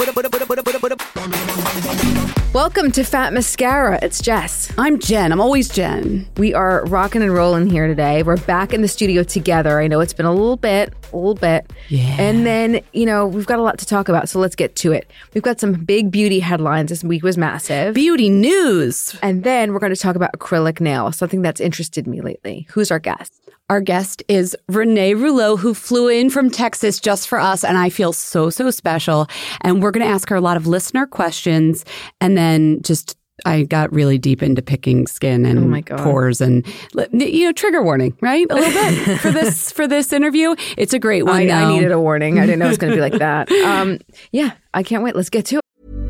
Welcome to Fat Mascara. It's Jess. I'm Jen. I'm always Jen. We are rocking and rolling here today. We're back in the studio together. I know it's been a little bit. Yeah. And then, we've got a lot to talk about, so let's get to it. We've got some big beauty headlines. This week was massive. Beauty news. And then we're going to talk about acrylic nails, something that's interested me lately. Who's our guest? Our guest is Renee Rouleau, who flew in from Texas just for us, and I feel so special. And we're going to ask her a lot of listener questions, and then I got really deep into picking skin and pores and, trigger warning, right? A little bit for this interview. It's a great one. I needed a warning. I didn't know it was going to be like that. I can't wait. Let's get to it.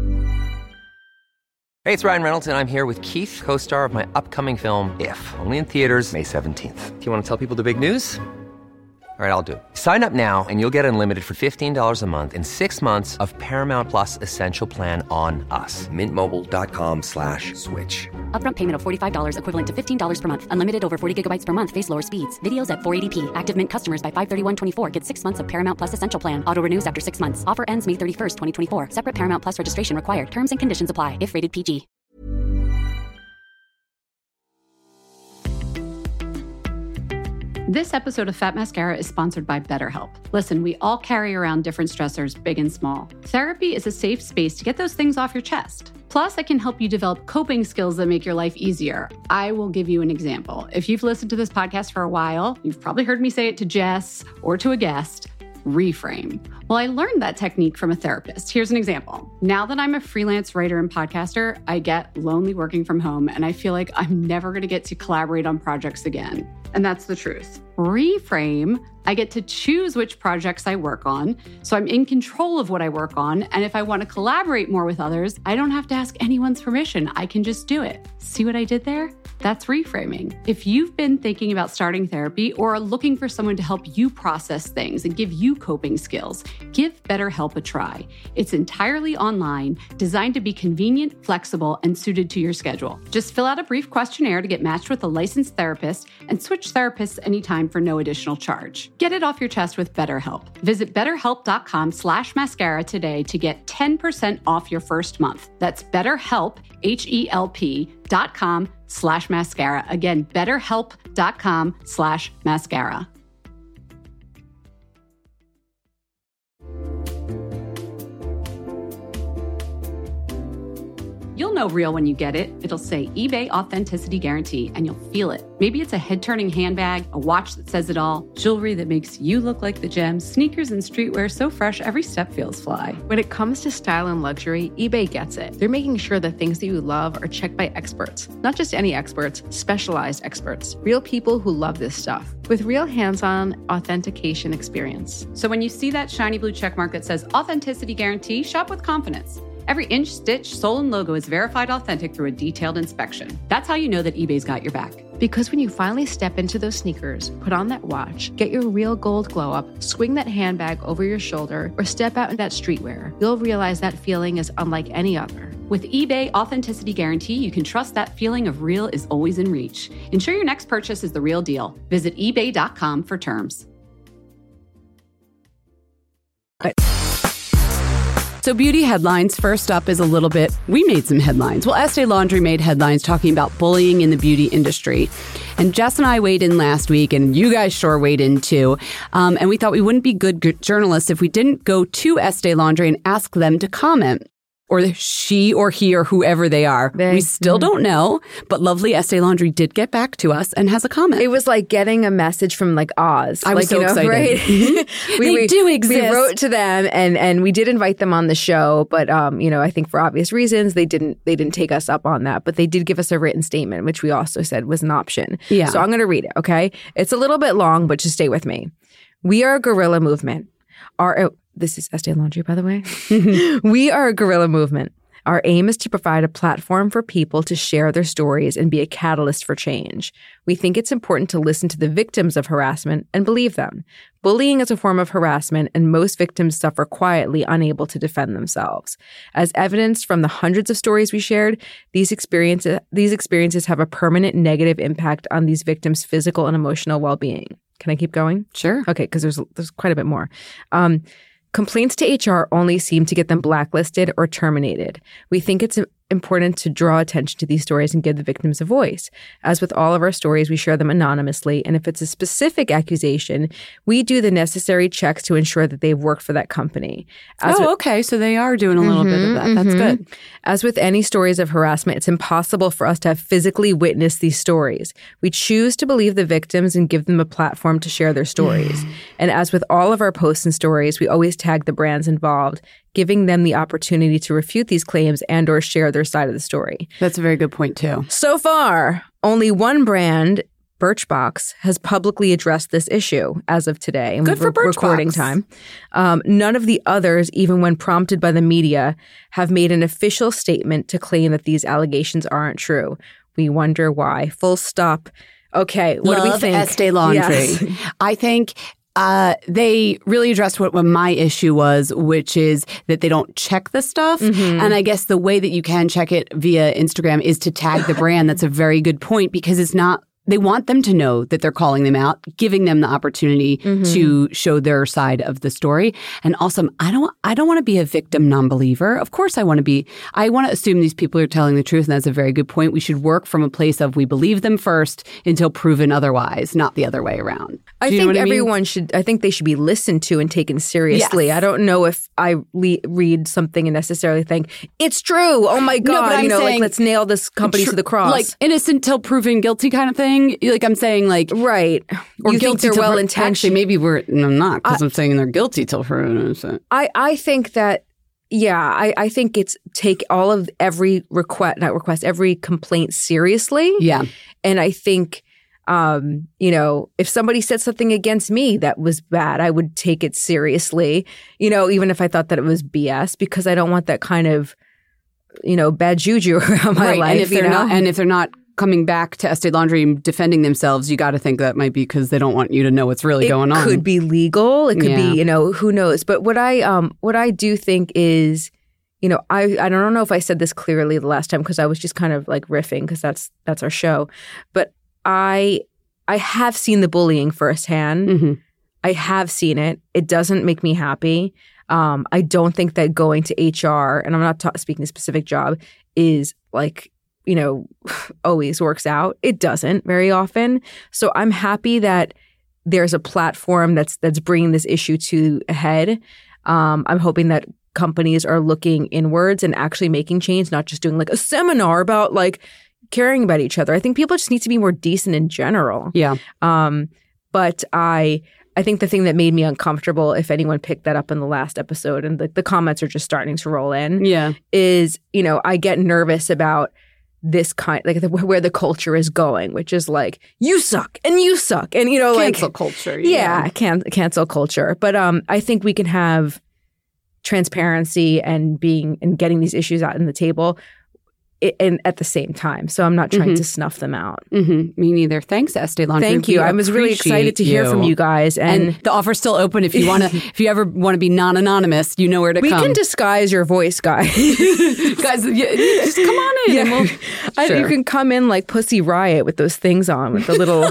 Hey, it's Ryan Reynolds, and I'm here with Keith, co-star of my upcoming film, If, only in theaters May 17th. Do you want to tell people the big news? All right, I'll do it. Sign up now and you'll get unlimited for $15 a month and 6 months of Paramount Plus Essential Plan on us. MintMobile.com/switch. Upfront payment of $45 equivalent to $15 per month. Unlimited over 40 gigabytes per month. Face lower speeds. Videos at 480p. Active Mint customers by 531.24 get 6 months of Paramount Plus Essential Plan. Auto renews after 6 months. Offer ends May 31st, 2024. Separate Paramount Plus registration required. Terms and conditions apply if rated PG. This episode of Fat Mascara is sponsored by BetterHelp. Listen, we all carry around different stressors, big and small. Therapy is a safe space to get those things off your chest. Plus, it can help you develop coping skills that make your life easier. I will give you an example. If you've listened to this podcast for a while, you've probably heard me say it to Jess or to a guest. Reframe. Well, I learned that technique from a therapist. Here's an example. Now that I'm a freelance writer and podcaster, I get lonely working from home, and I feel like I'm never going to get to collaborate on projects again. And that's the truth. Reframe, I get to choose which projects I work on, so I'm in control of what I work on, and if I want to collaborate more with others, I don't have to ask anyone's permission. I can just do it. See what I did there? That's reframing. If you've been thinking about starting therapy or are looking for someone to help you process things and give you coping skills, give BetterHelp a try. It's entirely online, designed to be convenient, flexible, and suited to your schedule. Just fill out a brief questionnaire to get matched with a licensed therapist and switch therapists anytime for no additional charge. Get it off your chest with BetterHelp. Visit BetterHelp.com/mascara today to get 10% off your first month. That's BetterHelp, HELP.com/mascara. Again, BetterHelp.com/mascara. You'll know real when you get it. It'll say eBay Authenticity Guarantee, and you'll feel it. Maybe it's a head-turning handbag, a watch that says it all, jewelry that makes you look like the gem, sneakers and streetwear so fresh every step feels fly. When it comes to style and luxury, eBay gets it. They're making sure the things that you love are checked by experts. Not just any experts, specialized experts. Real people who love this stuff. With real hands-on authentication experience. So when you see that shiny blue checkmark that says Authenticity Guarantee, shop with confidence. Every inch, stitch, sole, and logo is verified authentic through a detailed inspection. That's how you know that eBay's got your back. Because when you finally step into those sneakers, put on that watch, get your real gold glow up, swing that handbag over your shoulder, or step out in that streetwear, you'll realize that feeling is unlike any other. With eBay Authenticity Guarantee, you can trust that feeling of real is always in reach. Ensure your next purchase is the real deal. Visit ebay.com for terms. So beauty headlines, first up is we made some headlines. Well, Estée Lauder made headlines talking about bullying in the beauty industry. And Jess and I weighed in last week, and you guys sure weighed in too. And we thought we wouldn't be good journalists if we didn't go to Estée Lauder and ask them to comment. Or she or he or whoever they are. We still don't know, but lovely Estée Lauder did get back to us and has a comment. It was like getting a message from like Oz. I was so excited. Right? They do exist. We wrote to them and we did invite them on the show, but I think for obvious reasons they didn't take us up on that, but they did give us a written statement, which we also said was an option. Yeah. So I'm going to read it, okay? It's a little bit long, but just stay with me. We are a guerrilla movement. This is Estée Lauder, by the way. We are a guerrilla movement. Our aim is to provide a platform for people to share their stories and be a catalyst for change. We think it's important to listen to the victims of harassment and believe them. Bullying is a form of harassment, and most victims suffer quietly, unable to defend themselves. As evidenced from the hundreds of stories we shared, these experiences have a permanent negative impact on these victims' physical and emotional well-being. Can I keep going? Sure. Okay, because there's quite a bit more. Complaints to HR only seem to get them blacklisted or terminated. We think it's important to draw attention to these stories and give the victims a voice. As with all of our stories, we share them anonymously, and if it's a specific accusation, we do the necessary checks to ensure that they've worked for that company. Okay. So they are doing a little bit of that. That's good. As with any stories of harassment, it's impossible for us to have physically witnessed these stories. We choose to believe the victims and give them a platform to share their stories. And as with all of our posts and stories, we always tag the brands involved, giving them the opportunity to refute these claims and or share their side of the story. That's a very good point, too. So far, only one brand, Birchbox, has publicly addressed this issue as of today. And good for Birchbox. Recording time. None of the others, even when prompted by the media, have made an official statement to claim that these allegations aren't true. We wonder why. Full stop. Okay, what do we think? Estee Laundry. Yes. I think they really addressed what my issue was, which is that they don't check the stuff. And I guess the way that you can check it via Instagram is to tag the brand. That's a very good point, because it's not, they want them to know that they're calling them out, giving them the opportunity to show their side of the story. And also, I don't want to be a victim non-believer. Of course I want to assume these people are telling the truth, and that's a very good point. We should work from a place of we believe them first until proven otherwise, not the other way around. I think everyone should, I think they should be listened to and taken seriously. Yes. I don't know if I read something and necessarily think, it's true, oh my God, no, but saying, let's nail this company to the cross. Like innocent till proven guilty kind of thing. Like I'm saying, like right, or you guilty think they're well intentioned. Actually, maybe I'm not, because I'm saying they're guilty till proven innocent. I think that I think it's take all of every every complaint seriously. Yeah, and I think if somebody said something against me that was bad, I would take it seriously. Even if I thought that it was BS, because I don't want that kind of bad juju around my life. And if they're not coming back to Estee Laundry and defending themselves, you got to think that might be because they don't want you to know what's really going on. It could be legal. It could be, who knows. But what I do think is, I don't know if I said this clearly the last time, because I was just kind of like riffing, because that's our show. But I have seen the bullying firsthand. I have seen it. It doesn't make me happy. I don't think that going to HR, and I'm not speaking a specific job, is like, always works out. It doesn't very often. So I'm happy that there's a platform that's bringing this issue to a head. I'm hoping that companies are looking inwards and actually making change, not just doing like a seminar about like caring about each other. I think people just need to be more decent in general. Yeah. But I think the thing that made me uncomfortable, if anyone picked that up in the last episode, and the comments are just starting to roll in, is, I get nervous about this kind, like where the culture is going, which is like, you suck and you suck. And, cancel culture. Cancel culture. But I think we can have transparency and getting these issues out on the table and at the same time. So I'm not trying to snuff them out. Me neither. Thanks, Estee Laundry. Thank you. I was really excited to hear from you guys. And the offer's still open if you want to. If you ever want to be non-anonymous, you know where to come. We can disguise your voice, guys. Guys, just come on in. Yeah. And you can come in like Pussy Riot with those things on, with the little,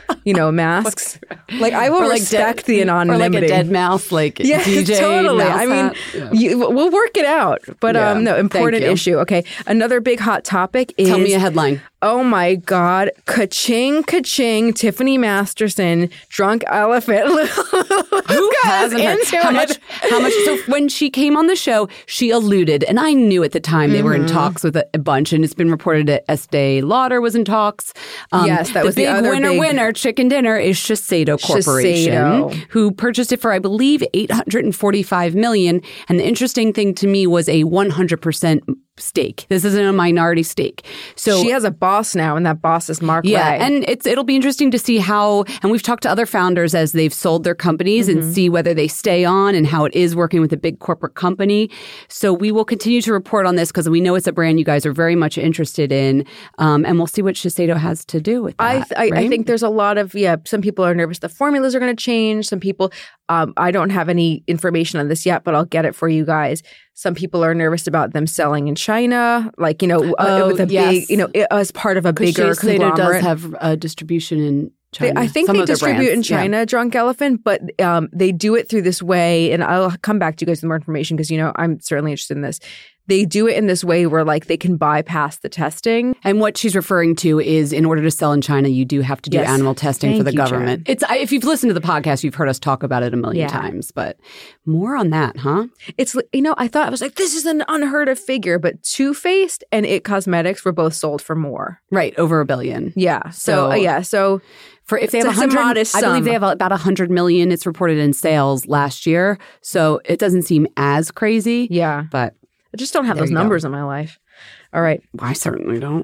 masks. Like I will respect the anonymity. Or like a dead mouse, like DJ. Totally. I mean, we'll work it out. But no, important issue. Okay, another big hot topic is... Tell me a headline. Oh my God. Ka-ching, ka-ching, Tiffany Masterson, drunk elephant. Who hasn't heard? How much? So when she came on the show, she alluded, and I knew at the time they were in talks with a bunch, and it's been reported that Estee Lauder was in talks. Yes, that was the other winner, Chicken Dinner, is Shiseido Corporation, who purchased it for, I believe, $845 million. And the interesting thing to me was a 100% stake. This isn't a minority stake. So she has a boss now, and that boss is Mark Ray. And it'll be interesting to see how, and we've talked to other founders as they've sold their companies and see whether they stay on and how it is working with a big corporate company. So we will continue to report on this because we know it's a brand you guys are very much interested in. And we'll see what Shiseido has to do with that. I think there's a lot of, some people are nervous the formulas are going to change. Some people, I don't have any information on this yet, but I'll get it for you guys. Some people are nervous about them selling in China, with a big, as part of a bigger conglomerate. Shiseido does have distribution in China. I think Some they of their distribute in brands. Yeah. China, Drunk Elephant, but they do it through this way. And I'll come back to you guys with more information because, I'm certainly interested in this. They do it in this way where like they can bypass the testing. And what she's referring to is in order to sell in China, you do have to do Yes. animal testing Thank for the you, government. If you've listened to the podcast, you've heard us talk about it a million times, but more on that, huh? It's, I thought I was like, this is an unheard of figure, but Too Faced and It Cosmetics were both sold for more. Right. Over $1 billion. Yeah. So For if they have it's a 100, modest I believe sum. they have about 100 million. It's reported in sales last year. So it doesn't seem as crazy. Yeah. But I just don't have There those you go. numbers in my life. All right. I certainly don't.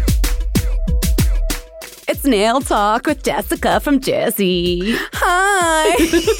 It's Nail Talk with Jessica from Jessie. Hi.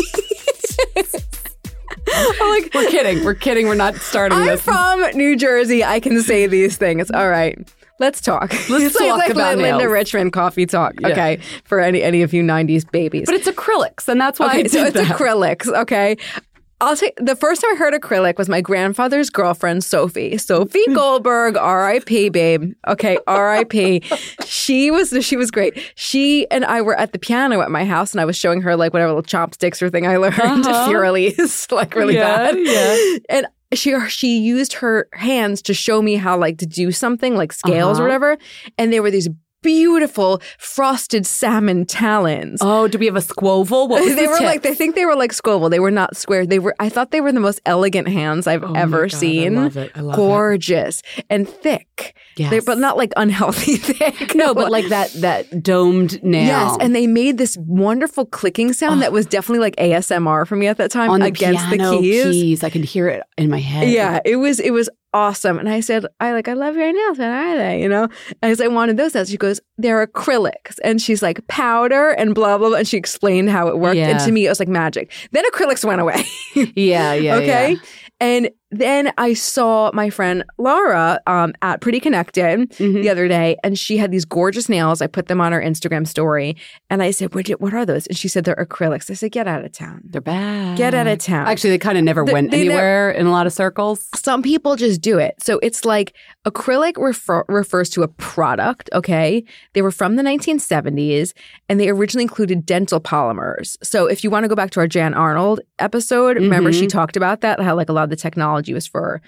We're kidding. We're kidding. We're not starting I'm this. from New Jersey. I can say these things. All right. Let's talk. Let's It's talk like about Linda nails. Richmond coffee talk. Yeah. Okay. For any of you 90s babies. But it's acrylics, and that's why I Okay, did so it's that. acrylics, okay? I'll say the first time I heard acrylic was my grandfather's girlfriend, Sophie Goldberg, R.I.P. babe. Okay, R.I.P. She was great. She and I were at the piano at my house, and I was showing her like whatever little chopsticks or thing I learned. Furiously, like really bad. Yeah. And she used her hands to show me how like to do something like scales or whatever. And there were these beautiful frosted salmon talons. Oh, do we have a squoval? What was They the were tip? like, they think they were like Scoville. They were not square. I thought they were the most elegant hands I've ever seen. I love it. I love Gorgeous and thick. Yes. But not like unhealthy thick. No, but like that domed nail. Yes, and they made this wonderful clicking sound that was definitely like ASMR for me at that time on the against the piano keys. I can hear it in my head. Yeah, it was awesome. And I said, I love your nails. What are they? And I said, I wanted those nails. She goes, they're acrylics. And she's like, powder and blah, blah, blah. And she explained how it worked. Yeah. And to me, it was like magic. Then acrylics went away. Yeah. Okay. Yeah. And then I saw my friend Laura at Pretty Connected the other day, and she had these gorgeous nails. I put them on her Instagram story, and I said, what are those? And she said, they're acrylics. I said, get out of town. They're bad. Get out of town. Actually, they kind of never went they anywhere in a lot of circles. Some people just do it. So it's like acrylic refers to a product, okay? They were from the 1970s, and they originally included dental polymers. So if you want to go back to our Jan Arnold episode, remember she talked about that, how like a lot of the technology was for,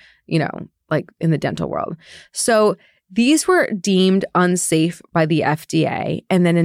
like in the dental world. So these were deemed unsafe by the FDA. And then in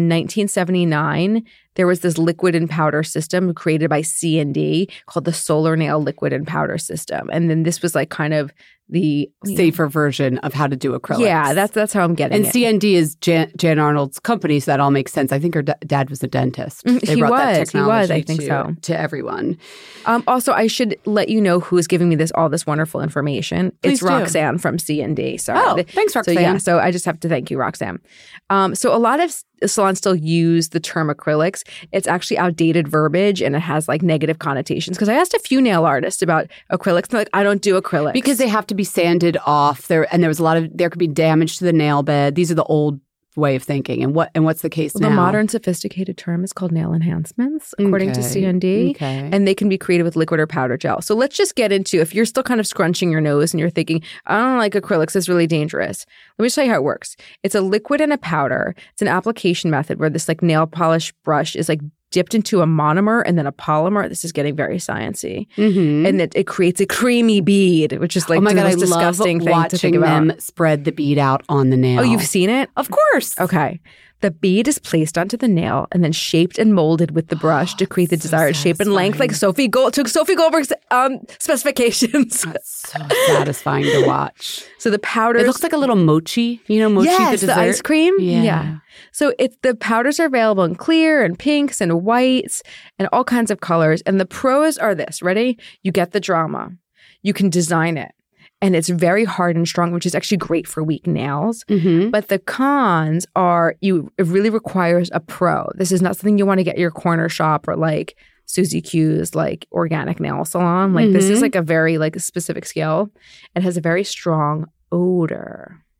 1979, there was this liquid and powder system created by C&D called the Solar Nail Liquid and Powder System. And then this was like kind of the Safer version of how to do acrylics. Yeah, that's how I'm getting And it. C&D is Jan Arnold's company, so that all makes sense. I think her dad was a dentist. They He brought that was. He was. technology I think so. to everyone. Also, I should let you know who is giving me all this wonderful information. Please It's do. Roxanne from C&D. Sorry. Oh, thanks, Roxanne. So yeah, so I just have to thank you, Roxanne. So a lot of salons still use the term acrylics. It's actually outdated verbiage, and it has like negative connotations. Because I asked a few nail artists about acrylics, and they're like, I don't do acrylics Because they have to be sanded off. There was there could be damage to the nail bed. These are the old way of thinking. And what's the case now? The modern sophisticated term is called nail enhancements, according to Okay. C&D. Okay. And they can be created with liquid or powder gel. So let's just get into, if you're still kind of scrunching your nose and you're thinking, I don't like acrylics, it's really dangerous. Let me just tell you how it works. It's a liquid and a powder. It's an application method where this like nail polish brush is like dipped into a monomer and then a polymer. This is getting very sciencey. Mm-hmm. And it creates a creamy bead, which is like Oh my the God, I most disgusting love thing watching to think about. them spread the bead out on the nail. Oh, you've seen it? Of course. Okay. The bead is placed onto the nail and then shaped and molded with the brush to create the desired shape and length, like Sophie Goldberg's specifications. That's so satisfying to watch. So the powders, It looks like a little mochi. You know, mochi, yes, the the dessert. ice cream. Yeah. So the powders are available in clear and pinks and whites and all kinds of colors. And the pros are this. Ready? You get the drama. You can design it. And it's very hard and strong, which is actually great for weak nails. Mm-hmm. But the cons are it really requires a pro. This is not something you want to get your corner shop or like Susie Q's like organic nail salon. Like this is like a very like specific skill. It has a very strong odor.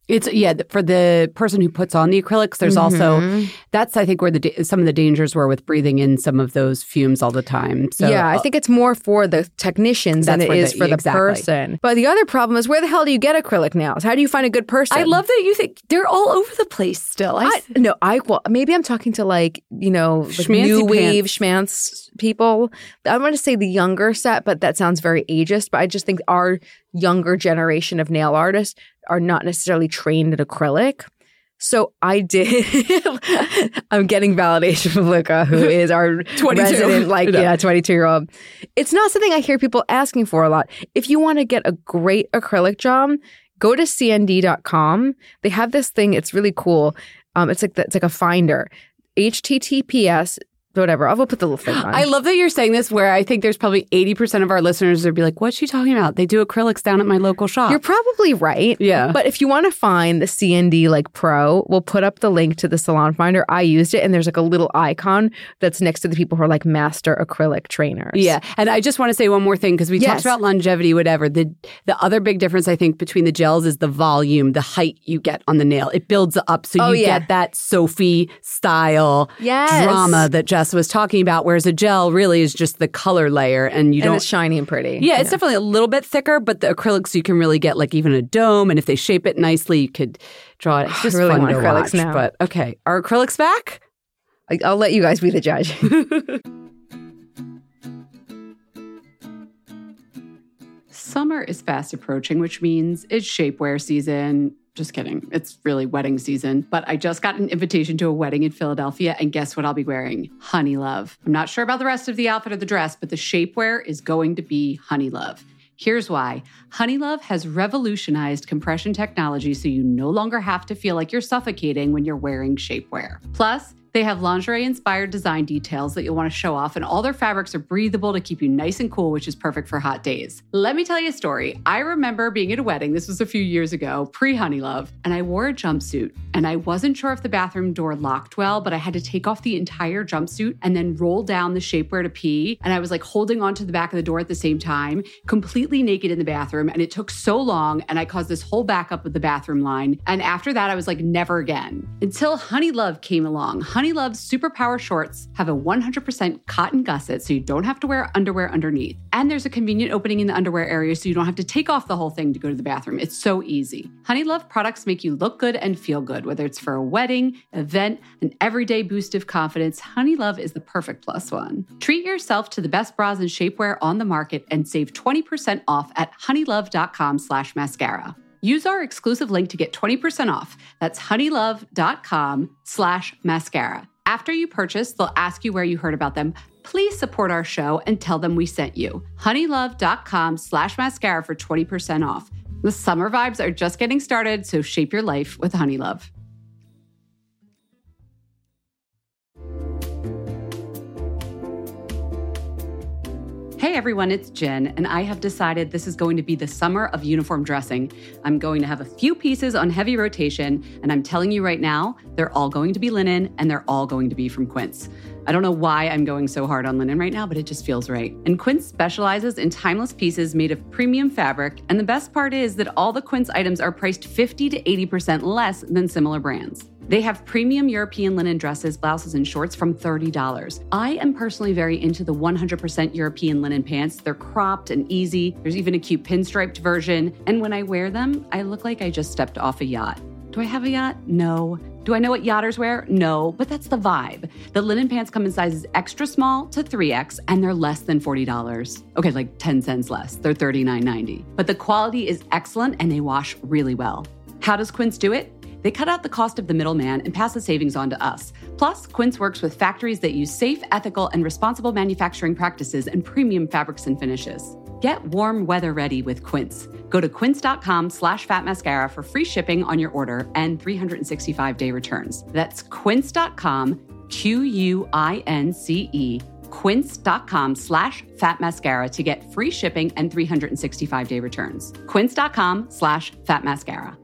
It's for the person who puts on the acrylics, there's also, that's I think where some of the dangers were with breathing in some of those fumes all the time. So yeah, I think it's more for the technicians than it is for the person. But the other problem is, where the hell do you get acrylic nails? How do you find a good person? I love that you think they're all over the place still. Well, maybe I'm talking to like new wave schmance people. I'm going to say the younger set, but that sounds very ageist. But I just think our younger generation of nail artists are not necessarily trained in acrylic. So I did. I'm getting validation from Luca, who is our 22. resident, 22-year-old. It's not something I hear people asking for a lot. If you want to get a great acrylic job, go to cnd.com. They have this thing. It's really cool. It's like a finder. HTTPS. Whatever. I'll put the little thing on. I love that you're saying this, where I think there's probably 80% of our listeners would be like, what's she talking about? They do acrylics down at my local shop. You're probably right. Yeah. But if you want to find the CND Pro, we'll put up the link to the salon finder. I used it, and there's like a little icon that's next to the people who are like master acrylic trainers. Yeah. And I just want to say one more thing, because we talked about longevity, whatever. The other big difference, I think, between the gels is the volume, the height you get on the nail. It builds up. So you get that Sophie style drama that Jess was talking about, whereas a gel really is just the color layer, and it's shiny and pretty. Yeah, it's definitely a little bit thicker, but the acrylics you can really get like even a dome, and if they shape it nicely, you could draw it. It's just really fun to acrylics watch. Now. But okay, are acrylics back? I'll let you guys be the judge. Summer is fast approaching, which means it's shapewear season. Just kidding. It's really wedding season. But I just got an invitation to a wedding in Philadelphia, and guess what I'll be wearing? Honey Love. I'm not sure about the rest of the outfit or the dress, but the shapewear is going to be Honey Love. Here's why. Honey Love has revolutionized compression technology, so you no longer have to feel like you're suffocating when you're wearing shapewear. Plus, they have lingerie-inspired design details that you'll want to show off, and all their fabrics are breathable to keep you nice and cool, which is perfect for hot days. Let me tell you a story. I remember being at a wedding, this was a few years ago, pre-Honey Love, and I wore a jumpsuit, and I wasn't sure if the bathroom door locked well, but I had to take off the entire jumpsuit and then roll down the shapewear to pee, and I was like holding onto the back of the door at the same time, completely naked in the bathroom, and it took so long, and I caused this whole backup with the bathroom line, and after that, I was like, never again. Until Honey Love came along. Honey Love's Superpower shorts have a 100% cotton gusset, so you don't have to wear underwear underneath. And there's a convenient opening in the underwear area, so you don't have to take off the whole thing to go to the bathroom. It's so easy. Honey Love products make you look good and feel good, whether it's for a wedding, event, an everyday boost of confidence. Honey Love is the perfect plus one. Treat yourself to the best bras and shapewear on the market and save 20% off at honeylove.com/mascara. Use our exclusive link to get 20% off. That's honeylove.com/mascara. After you purchase, they'll ask you where you heard about them. Please support our show and tell them we sent you. honeylove.com/mascara for 20% off. The summer vibes are just getting started, so shape your life with Honey Love. Hey everyone, it's Jen, and I have decided this is going to be the summer of uniform dressing. I'm going to have a few pieces on heavy rotation, and I'm telling you right now, they're all going to be linen, and they're all going to be from Quince. I don't know why I'm going so hard on linen right now, but it just feels right. And Quince specializes in timeless pieces made of premium fabric, and the best part is that all the Quince items are priced 50 to 80% less than similar brands. They have premium European linen dresses, blouses, and shorts from $30. I am personally very into the 100% European linen pants. They're cropped and easy. There's even a cute pinstriped version. And when I wear them, I look like I just stepped off a yacht. Do I have a yacht? No. Do I know what yachters wear? No, but that's the vibe. The linen pants come in sizes extra small to 3X, and they're less than $40. Okay, like 10 cents less. They're $39.90. But the quality is excellent, and they wash really well. How does Quince do it? They cut out the cost of the middleman and pass the savings on to us. Plus, Quince works with factories that use safe, ethical, and responsible manufacturing practices and premium fabrics and finishes. Get warm weather ready with Quince. Go to quince.com/fatmascara for free shipping on your order and 365-day returns. That's quince.com, QUINCE, quince.com/fatmascara to get free shipping and 365-day returns. Quince.com/fatmascara.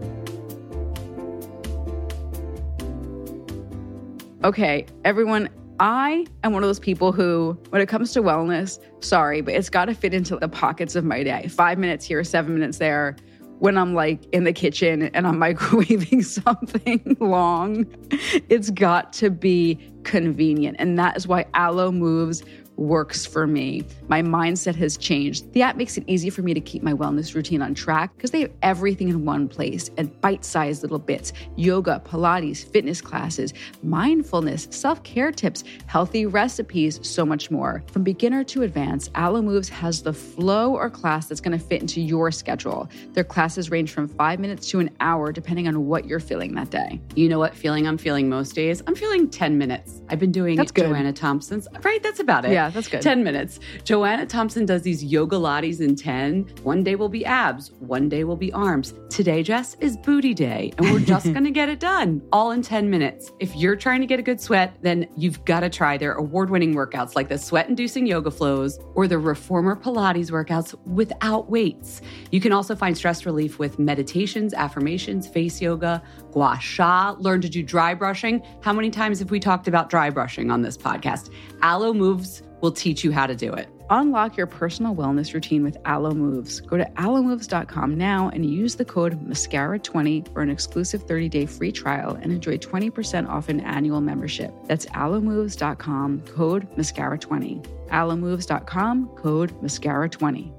Okay, everyone, I am one of those people who, when it comes to wellness, sorry, but it's got to fit into the pockets of my day. 5 minutes here, 7 minutes there. When I'm like in the kitchen and I'm microwaving something long, it's got to be convenient. And that is why Alo Moves works for me. My mindset has changed. The app makes it easy for me to keep my wellness routine on track because they have everything in one place and bite-sized little bits: yoga, Pilates, fitness classes, mindfulness, self-care tips, healthy recipes, so much more. From beginner to advanced, Alo Moves has the flow or class that's going to fit into your schedule. Their classes range from 5 minutes to an hour, depending on what you're feeling that day. You know what feeling I'm feeling most days? I'm feeling 10 minutes. I've been doing Joanna Thompson's. Right, that's about it. Yeah, that's good. 10 minutes. Joanna Thompson does these yoga lattes in 10. One day will be abs. One day will be arms. Today, Jess, is booty day. And we're just going to get it done all in 10 minutes. If you're trying to get a good sweat, then you've got to try their award-winning workouts like the sweat-inducing yoga flows or the reformer Pilates workouts without weights. You can also find stress relief with meditations, affirmations, face yoga, gua sha, learn to do dry brushing. How many times have we talked about dry brushing on this podcast? Alo Moves will teach you how to do it. Unlock your personal wellness routine with Alo Moves. Go to alomoves.com now and use the code MASCARA20 for an exclusive 30-day free trial and enjoy 20% off an annual membership. That's alomoves.com, code MASCARA20. alomoves.com, code MASCARA20.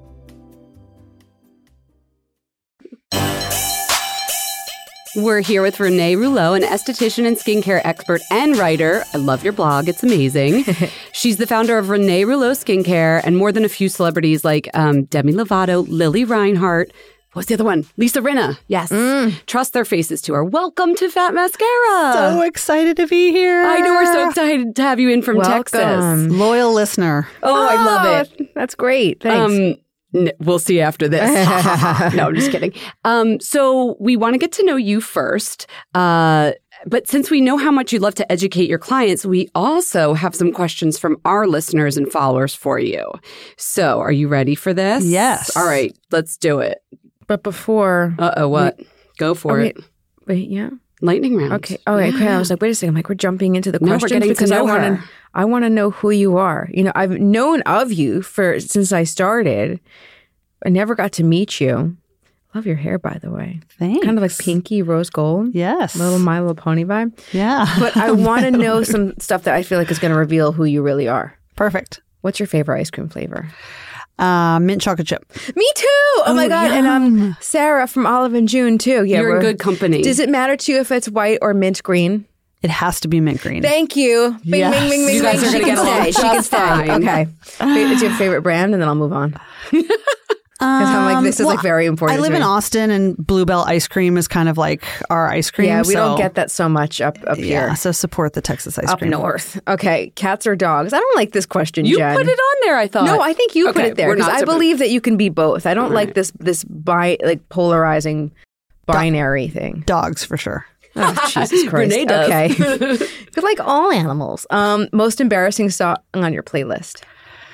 We're here with Renee Rouleau, an esthetician and skincare expert and writer. I love your blog. It's amazing. She's the founder of Renee Rouleau Skincare and more than a few celebrities like Demi Lovato, Lily Reinhart. What's the other one? Lisa Rinna. Yes. Trust their faces to her. Welcome to Fat Mascara. So excited to be here. I know, we're so excited to have you in from Texas. Loyal listener. Oh, I love it. That's great. Thanks. We'll see after this. No, I'm just kidding. So we want to get to know you first. But since we know how much you love to educate your clients, we also have some questions from our listeners and followers for you. So are you ready for this? Yes. All right, let's do it. But before... Uh-oh, what? Go for it. Wait, yeah? Lightning round. Okay. Oh, okay. I was like, wait a second. I'm like, we're jumping into the questions we're getting because to know her. I want to know who you are. You know, I've known of you since I started. I never got to meet you. Love your hair, by the way. Thanks. Kind of like pinky rose gold. Yes. Little My Little Pony vibe. Yeah. But I want to know some stuff that I feel like is going to reveal who you really are. Perfect. What's your favorite ice cream flavor? Mint chocolate chip. Me too. Oh my God. Yum. And Sarah from Olive and June too. Yeah, You're in good company. Does it matter to you if it's white or mint green? It has to be mint green. Thank you. Bing, Yes. bing, bing, bing, You guys bing. are She gonna can get along stay. She can just stay. fine. Okay. What's your favorite brand? And then I'll move on. Because I'm like, this is like very important. I live to in me. Austin, and Bluebell ice cream is kind of like our ice cream. Yeah, we don't so- get that so much up Yeah, here. so support the Texas ice Up cream. north. Okay, cats or dogs? I don't like this question, You Jen. put it on there, I thought. No, I think you put Okay, it there we're because not I supposed- believe that you can be both. I don't like this polarizing binary thing. Dogs for sure. Oh, Jesus Christ. Renee does. Okay. But like all animals. Most embarrassing song on your playlist?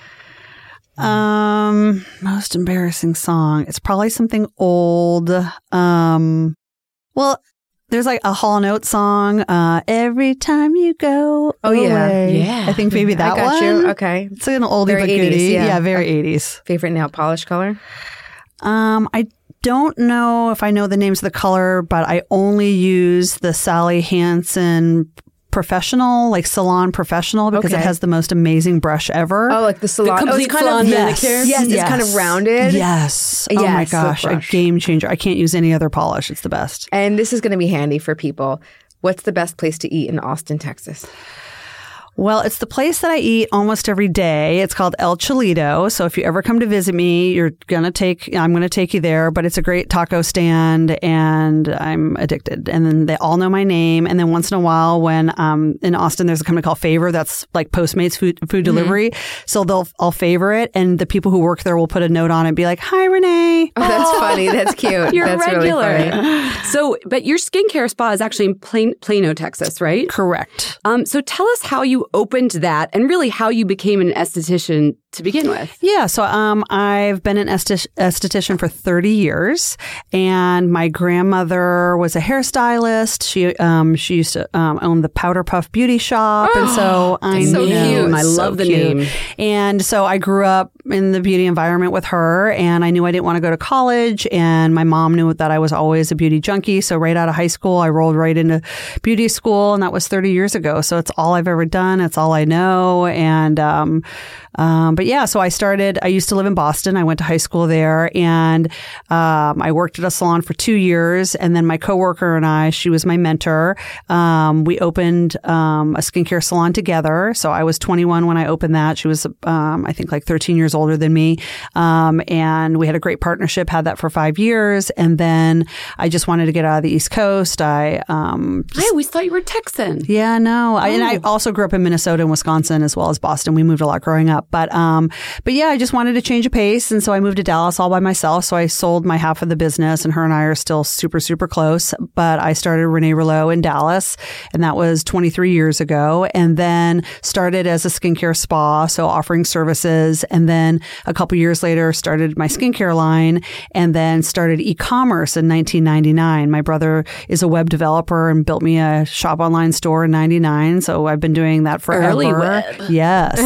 Most embarrassing song. It's probably something old. Well, there's like a Hall & Oates song. Every time you go away. Yeah. I think maybe that I got one. you. Okay. It's an oldie Very but 80s, goodie. yeah. Yeah, very 80s. Favorite nail polish color? I don't know if I know the names of the color, but I only use the Sally Hansen Professional, like Salon Professional, because Okay. it has the most amazing brush ever. Oh, like the salon. complete it's kind salon of, manicure? Yes, it's kind of rounded. Yes. Oh my Yes, the gosh, a brush. game changer. I can't use any other polish. It's the best. And this is going to be handy for people. What's the best place to eat in Austin, Texas? Well, it's the place that I eat almost every day. It's called El Chilito. So if you ever come to visit me, I'm going to take you there, but it's a great taco stand and I'm addicted. And then they all know my name. And then once in a while when, in Austin, there's a company called Favor that's like Postmates food delivery. So I'll favor it. And the people who work there will put a note on it and be like, "Hi, Renee." Oh, that's funny. That's cute. You're that's regular. Really funny. So, but your skincare spa is actually in Plano, Texas, right? Correct. So tell us how you opened that and really how you became an esthetician to begin with? Yeah, so I've been an esthetician for 30 years, and my grandmother was a hairstylist. She used to own the Powder Puff Beauty Shop, and so I so know, cute. I love the name. And so I grew up in the beauty environment with her, and I knew I didn't want to go to college, and my mom knew that I was always a beauty junkie. So right out of high school, I rolled right into beauty school, and that was 30 years ago. So it's all I've ever done. It's all I know, and but yeah, so I used to live in Boston. I went to high school there, and I worked at a salon for 2 years. And then my coworker and I, she was my mentor. We opened a skincare salon together. So I was 21 when I opened that. She was, I think, like 13 years older than me. And we had a great partnership, had that for 5 years. And then I just wanted to get out of the East Coast. I always thought you were Texan. Yeah, no. And I also grew up in Minnesota and Wisconsin as well as Boston. We moved a lot growing up. But yeah, I just wanted to change a pace. And so I moved to Dallas all by myself. So I sold my half of the business, and her and I are still super, super close. But I started Renee Rouleau in Dallas, and that was 23 years ago. And then started as a skincare spa, so offering services. And then a couple years later, started my skincare line, and then started e-commerce in 1999. My brother is a web developer and built me a shop online store in 99. So I've been doing that forever. Early web. Yes.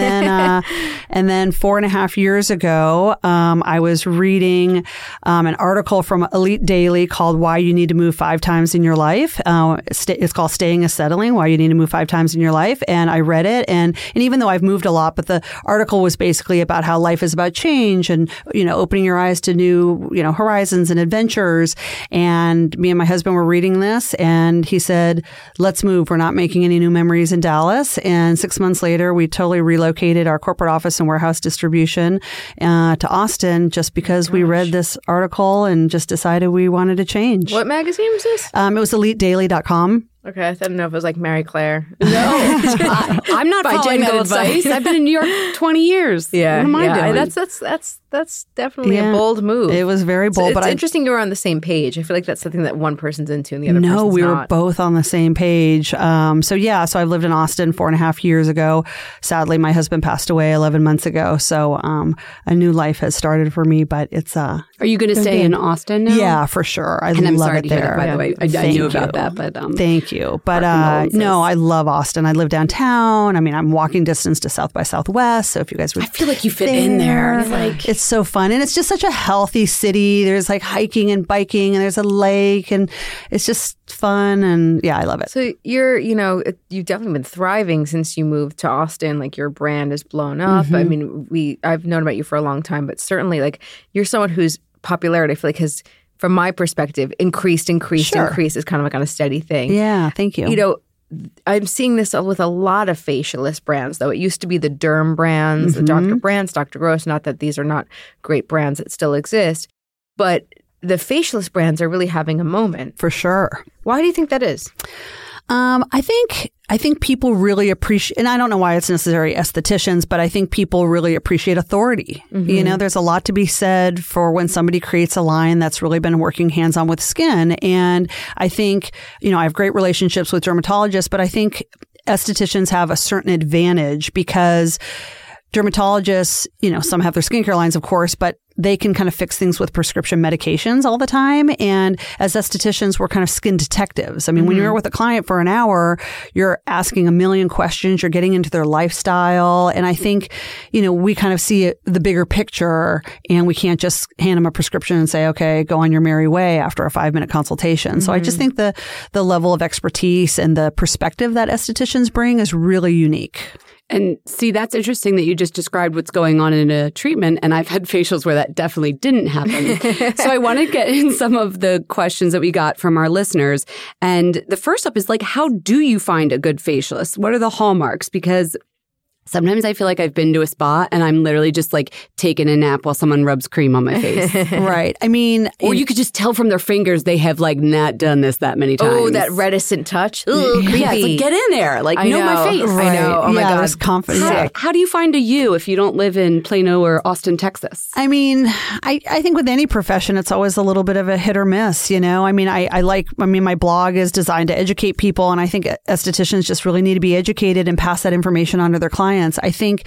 And then 4.5 years ago, I was reading an article from Elite Daily called Why You Need to Move 5 Times in Your Life. It's called Staying is Settling, Why You Need to Move 5 Times in Your Life. And I read it. And even though I've moved a lot, but the article was basically about how life is about change and, opening your eyes to new, horizons and adventures. And me and my husband were reading this, and he said, let's move. We're not making any new memories in Dallas. And 6 months later, we totally relocated our corporate office and warehouse distribution to Austin just because we read this article and just decided we wanted to change. What magazine was this? It was EliteDaily.com. Okay, I didn't know if it was like Mary Claire. No, I'm not By following Jen that advice. I've been in New York 20 years. Yeah, what am I doing? That's definitely a bold move. It was very bold. It's interesting you were on the same page. I feel like that's something that one person's into and the other person's not. No, we were both on the same page. So I lived in Austin 4.5 years ago. Sadly, my husband passed away 11 months ago. So a new life has started for me, but it's Are you going to stay in Austin now? Yeah, for sure. And I'm love sorry it to hear there. that, by the way. I knew about that, but thank you. But no, I love Austin. I live downtown. I mean, I'm walking distance to South by Southwest. So if you guys would, I feel like you fit in there. It's so fun, and it's just such a healthy city. There's like hiking and biking, and there's a lake, and it's just fun. And yeah, I love it. So you've definitely been thriving since you moved to Austin. Like your brand has blown up. Mm-hmm. I mean, I've known about you for a long time, but certainly like you're someone whose popularity I feel like has, from my perspective, increased is kind of like on a steady thing. Yeah, thank you. I'm seeing this with a lot of facialist brands, though. It used to be the derm brands, the Dr. Brands, Dr. Gross. Not that these are not great brands that still exist, but the facialist brands are really having a moment. For sure. Why do you think that is? I think people really appreciate, and I don't know why it's necessarily estheticians, but I think people really appreciate authority. Mm-hmm. There's a lot to be said for when somebody creates a line that's really been working hands-on with skin. And I think, I have great relationships with dermatologists, but I think estheticians have a certain advantage because dermatologists, some have their skincare lines, of course, but they can kind of fix things with prescription medications all the time. And as estheticians, we're kind of skin detectives. I mean, when you're with a client for an hour, you're asking a million questions, you're getting into their lifestyle. And I think, we kind of see the bigger picture, and we can't just hand them a prescription and say, okay, go on your merry way after a 5-minute consultation. So I just think the level of expertise and the perspective that estheticians bring is really unique. And see, that's interesting that you just described what's going on in a treatment. And I've had facials where that definitely didn't happen. So I want to get in some of the questions that we got from our listeners. And the first up is how do you find a good facialist? What are the hallmarks? Because sometimes I feel like I've been to a spa and I'm literally just taking a nap while someone rubs cream on my face. Right. I mean, or you could just tell from their fingers they have not done this that many times. Oh, that reticent touch. Ooh, creepy. Yeah, it's get in there. My face. Right. I know. Oh my God. There's confidence. How do you find a you if you don't live in Plano or Austin, Texas? I mean, I think with any profession, it's always a little bit of a hit or miss, I mean, my blog is designed to educate people, and I think estheticians just really need to be educated and pass that information on to their clients. clients. I think,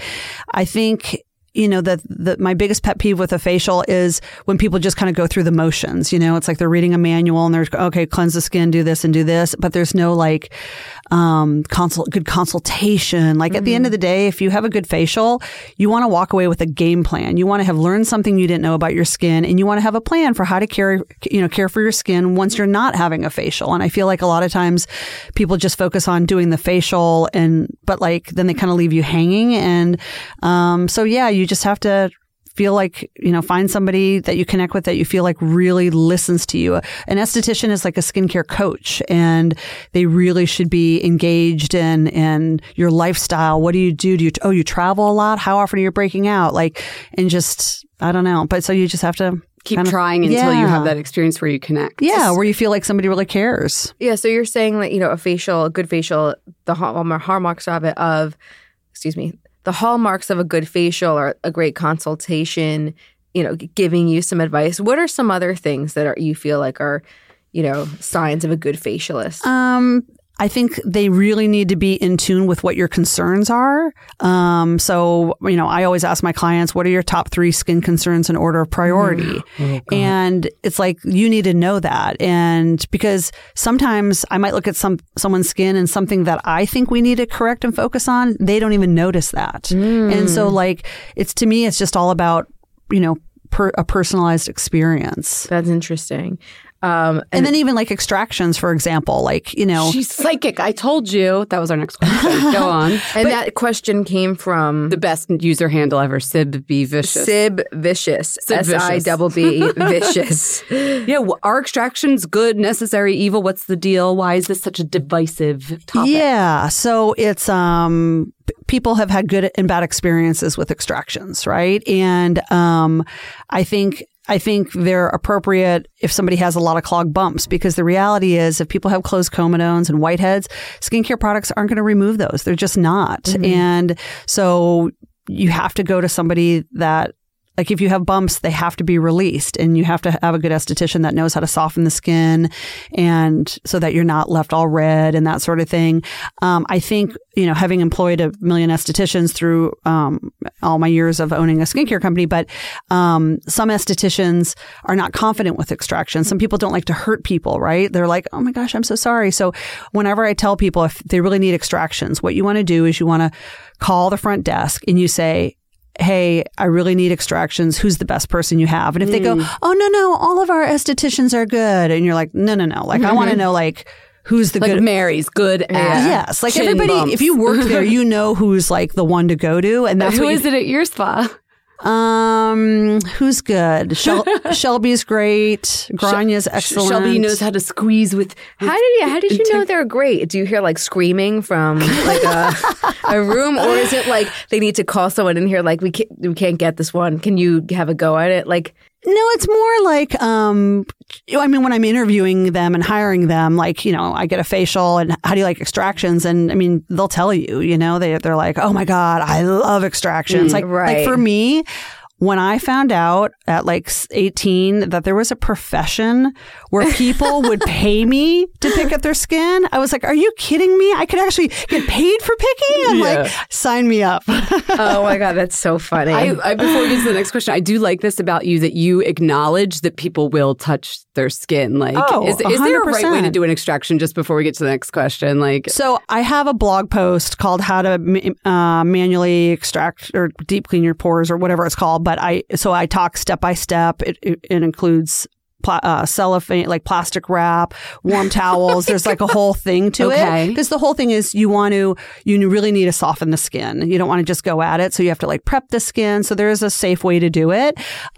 that my biggest pet peeve with a facial is when people just kind of go through the motions. It's like they're reading a manual and they're, okay, cleanse the skin, do this and do this. But there's no like, good consultation. Like at the end of the day, if you have a good facial, you want to walk away with a game plan. You want to have learned something you didn't know about your skin, and you want to have a plan for how to care for your skin once you're not having a facial. And I feel like a lot of times people just focus on doing the facial but then they kind of leave you hanging. And, you just have to feel like, find somebody that you connect with that you feel like really listens to you. An esthetician is like a skincare coach, and they really should be engaged in your lifestyle. What do you do? You travel a lot? How often are you breaking out? I don't know. But so you just have to keep trying until you have that experience where you connect. Yeah, where you feel like somebody really cares. Yeah, so you're saying that, a good facial, the hallmarks of a good facial or a great consultation, giving you some advice. What are some other things that you feel like are, signs of a good facialist? I think they really need to be in tune with what your concerns are. I always ask my clients, what are your top 3 skin concerns in order of priority? And it's like, you need to know that. And because sometimes I might look at someone's skin and something that I think we need to correct and focus on, they don't even notice that. And so to me, it's just all about, a personalized experience. That's interesting. And then even like extractions, for example, she's psychic. I told you. That was our next question. Go on. And that question came from the best user handle ever, Sib B Vicious. Sib Vicious. SIBB Vicious. Yeah. Are extractions good, necessary, evil? What's the deal? Why is this such a divisive topic? Yeah. So it's, people have had good and bad experiences with extractions, right? And I think they're appropriate if somebody has a lot of clogged bumps, because the reality is if people have closed comedones and whiteheads, skincare products aren't going to remove those. They're just not. And so you have to go to somebody that, like, if you have bumps, they have to be released, and you have to have a good esthetician that knows how to soften the skin, and so that you're not left all red and that sort of thing. I think, having employed 1 million estheticians through all my years of owning a skincare company, but some estheticians are not confident with extraction. Some people don't like to hurt people, right? They're like, oh my gosh, I'm so sorry. So whenever I tell people if they really need extractions, what you want to do is you want to call the front desk and you say, hey, I really need extractions. Who's the best person you have? And if they go, oh, no, all of our estheticians are good. And you're like, no. Like, I want to know, who's the good. Mary's good at yes. Like everybody, bumps. If you work there, you know who's like the one to go to. And that's who is it at your spa? Who's good? Shelby's great. Granya's excellent. Shelby knows how to squeeze with How did you know they're great? Do you hear screaming from a room, or is it like they need to call someone in here? Like we can't get this one. Can you have a go at it? No, it's more like, when I'm interviewing them and hiring them, I get a facial and how do you like extractions? And they'll tell you, they're like, oh my God, I love extractions. Like for me, when I found out at 18 that there was a profession where people would pay me to pick at their skin, I was like, are you kidding me? I could actually get paid for picking? I'm like, sign me up. Oh my God, that's so funny. Before we get to the next question, I do like this about you, that you acknowledge that people will touch their skin. Is there a right way to do an extraction, just before we get to the next question? So I have a blog post called How to Manually Extract or Deep Clean Your Pores, or whatever it's called. But I talk step by step. It includes cellophane, like plastic wrap, warm towels. There's a whole thing to it. Because the whole thing is you really need to soften the skin. You don't want to just go at it. So you have to prep the skin. So there is a safe way to do it.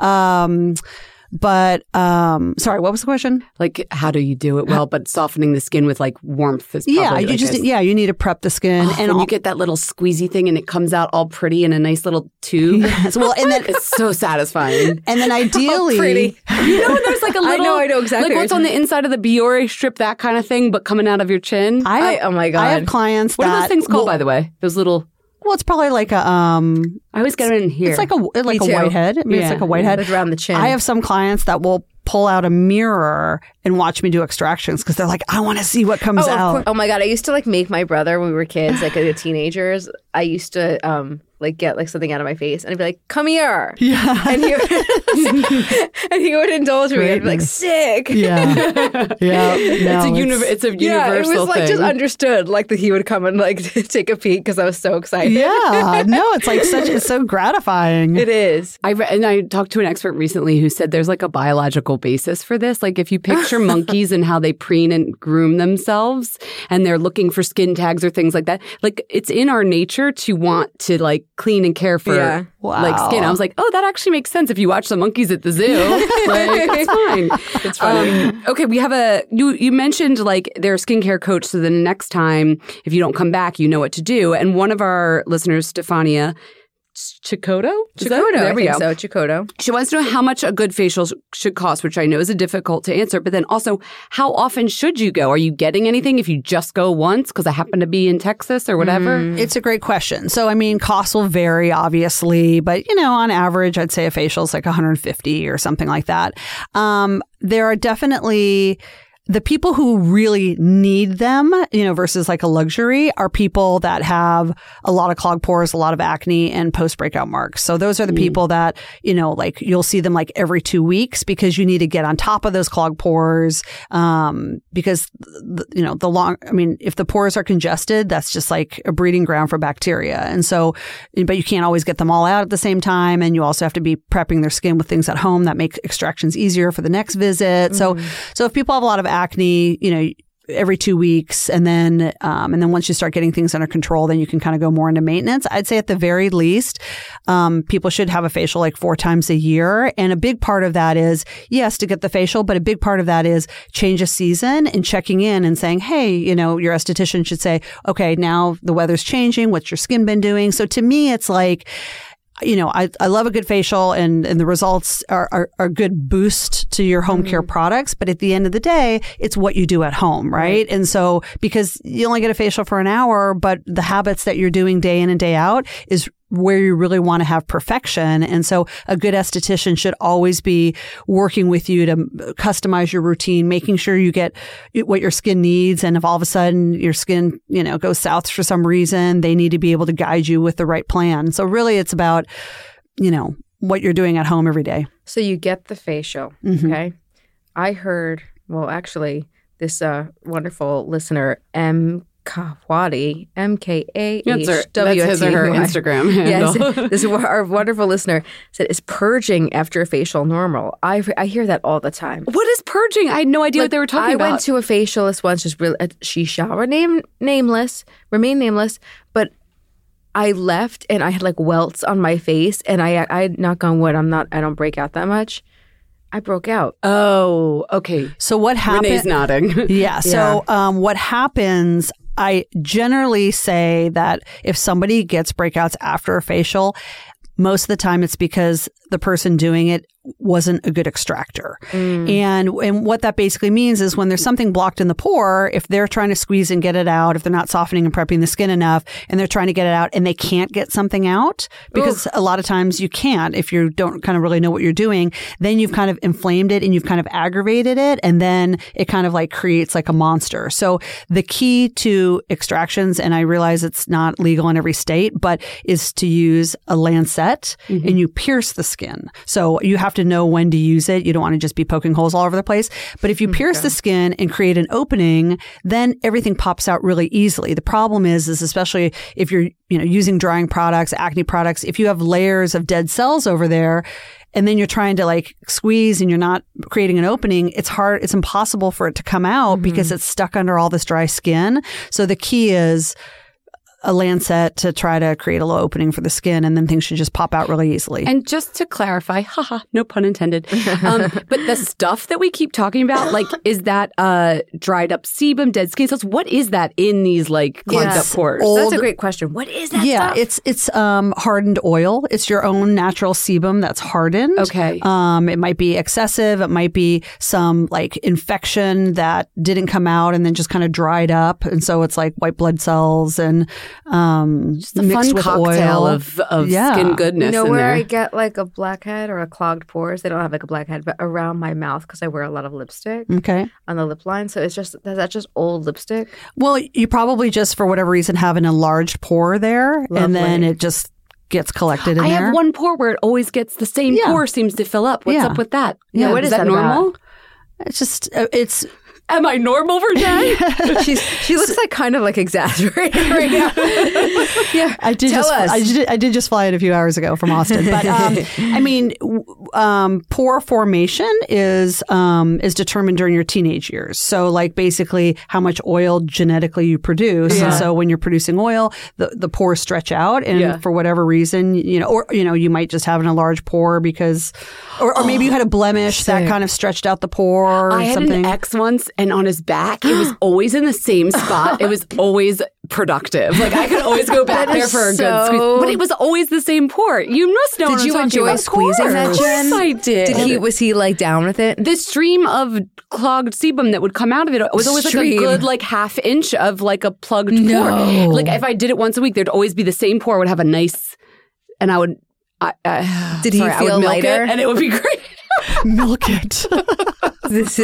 But, sorry, what was the question? How do you do it well, but softening the skin with warmth is probably you need to prep the skin. And you get that little squeezy thing and it comes out all pretty in a nice little tube. Yes, well, and then it's so satisfying. And then ideally, pretty. There's a little, I know exactly. What's on the inside of the Biore strip, that kind of thing, but coming out of your chin. Oh my God. I have clients What are those things called, by the way? Those little... Well, it's probably I always get it in here. It's like a whitehead. It's like a whitehead. It's around the chin. I have some clients that will pull out a mirror and watch me do extractions because they're like, I want to see what comes Of out. course. Oh my God. I used to like make my brother when we were kids, like the teenagers. I used to like get like something out of my face and I'd be like, come here. Yeah. And he would indulge me. I'd be like, sick. Yeah. Yeah. It's a universal Yeah, it was like thing. just understood like that he would come and like take a peek because I was so excited. Yeah. No, it's like it's so gratifying. It is. I talked to an expert recently who said there's like a biological basis for this. Like if you picture monkeys and how they preen and groom themselves and they're looking for skin tags or things like that, like it's in our nature to want to like clean and care for like skin. I was like, oh, that actually makes sense if you watch the monkeys at the zoo. Like, that's fine. It's funny. Okay, we have you mentioned like their skincare coach, so the next time if you don't come back, you know what to do. And one of our listeners, Stefania Chikoto? There we go. So Chikoto. She wants to know how much a good facial should cost, which I know is difficult to answer, but then also how often should you go? Are you getting anything if you just go once because I happen to be in Texas or whatever? It's a great question. So, I mean, costs will vary, obviously, but, on average, I'd say a facial is like $150 or something like that. There are definitely the people who really need them, versus like a luxury are people that have a lot of clogged pores, a lot of acne and post-breakout marks. So those are the people that, like you'll see them like every 2 weeks because you need to get on top of those clogged pores. Because, if the pores are congested, that's just like a breeding ground for bacteria. And so, but you can't always get them all out at the same time. And you also have to be prepping their skin with things at home that make extractions easier for the next visit. So if people have a lot of acne, every 2 weeks, and then once you start getting things under control, then you can kind of go more into maintenance. I'd say at the very least, people should have a facial like 4 times a year. And a big part of that is, yes, to get the facial, but a big part of that is change of season and checking in and saying, hey, your esthetician should say, okay, now the weather's changing. What's your skin been doing? So to me, it's like, I love a good facial and the results are a good boost to your home care products. But at the end of the day, it's what you do at home, right? And so because you only get a facial for an hour, but the habits that you're doing day in and day out is where you really want to have perfection. And so a good esthetician should always be working with you to customize your routine, making sure you get what your skin needs. And if all of a sudden your skin, goes south for some reason, they need to be able to guide you with the right plan. So really it's about, what you're doing at home every day. So you get the facial. Okay. I heard, actually, this wonderful listener, Kawadi, MKAHWT. That's his or her Instagram handle. Yes, this is our wonderful listener said, is purging after a facial normal? I hear that all the time. What is purging? I had no idea what they were talking about. I went to a facialist once, just really, she shall remain nameless, but I left and I had like welts on my face, and I knock on wood, I don't break out that much. I broke out. Oh, okay. So what happened? Renee's nodding. Yeah. So what happens, I generally say that if somebody gets breakouts after a facial, most of the time it's because the person doing it wasn't a good extractor. And what that basically means is when there's something blocked in the pore, if they're trying to squeeze and get it out, if they're not softening and prepping the skin enough and they're trying to get it out and they can't get something out, because a lot of times you can't if you don't kind of really know what you're doing, then you've kind of inflamed it and you've kind of aggravated it, and then it kind of like creates like a monster. So the key to extractions, and I realize it's not legal in every state, but is to use a lancet and you pierce the skin. So you have to know when to use it. You don't want to just be poking holes all over the place. But if you pierce the skin and create an opening, then everything pops out really easily. The problem is especially if you're, using drying products, acne products, if you have layers of dead cells over there, and then you're trying to like squeeze and you're not creating an opening, it's hard, it's impossible for it to come out because it's stuck under all this dry skin. So the key is a lancet to try to create a little opening for the skin, and then things should just pop out really easily. And just to clarify, no pun intended, but the stuff that we keep talking about, like, is that dried up sebum, dead skin cells? What is that in these like clogged up pores? That's a great question. What is that stuff? It's hardened oil. It's your own natural sebum that's hardened. Okay. It might be excessive. It might be some like infection that didn't come out and then just kind of dried up. And so it's like white blood cells and Just a mixed fun with cocktail oil of Yeah. skin goodness. You know in where there. I get like a blackhead or a clogged pores? They don't have like a blackhead, but around my mouth because I wear a lot of lipstick Okay. on the lip line. So is that just old lipstick? Well, you probably just, for whatever reason, have an enlarged pore there, and then Lovely. it just gets collected in I there. have one pore where it always gets the same Yeah. pore seems to fill up. What's Yeah. up with that? Yeah, what is is that that about? normal? It's just, it's Am I normal for Jen? She looks like kind of like exaggerated right now. Yeah, I did tell just us. I did just fly it a few hours ago from Austin, but I mean, pore formation is determined during your teenage years. So, like basically, how much oil genetically you produce, and so when you're producing oil, the pores stretch out, and for whatever reason, you might just have an enlarged pore because, or maybe you had a blemish that kind of stretched out the pore. Or I had something. an ex once, and on his back, it was always in the same spot. It was always productive. Like I could always go back there for a good squeeze, but it was always the same port. You must know. Did what I'm you talking enjoy about. squeezing that, Of Jen? course I did. Was he like down with it? The stream of clogged sebum that would come out of it was always like a good like half inch of like a plugged pore. Like if I did it once a week, there'd always be the same pore. Would have a nice, and I would. Did he I would feel milk lighter? it, and it would be great. Milk it. This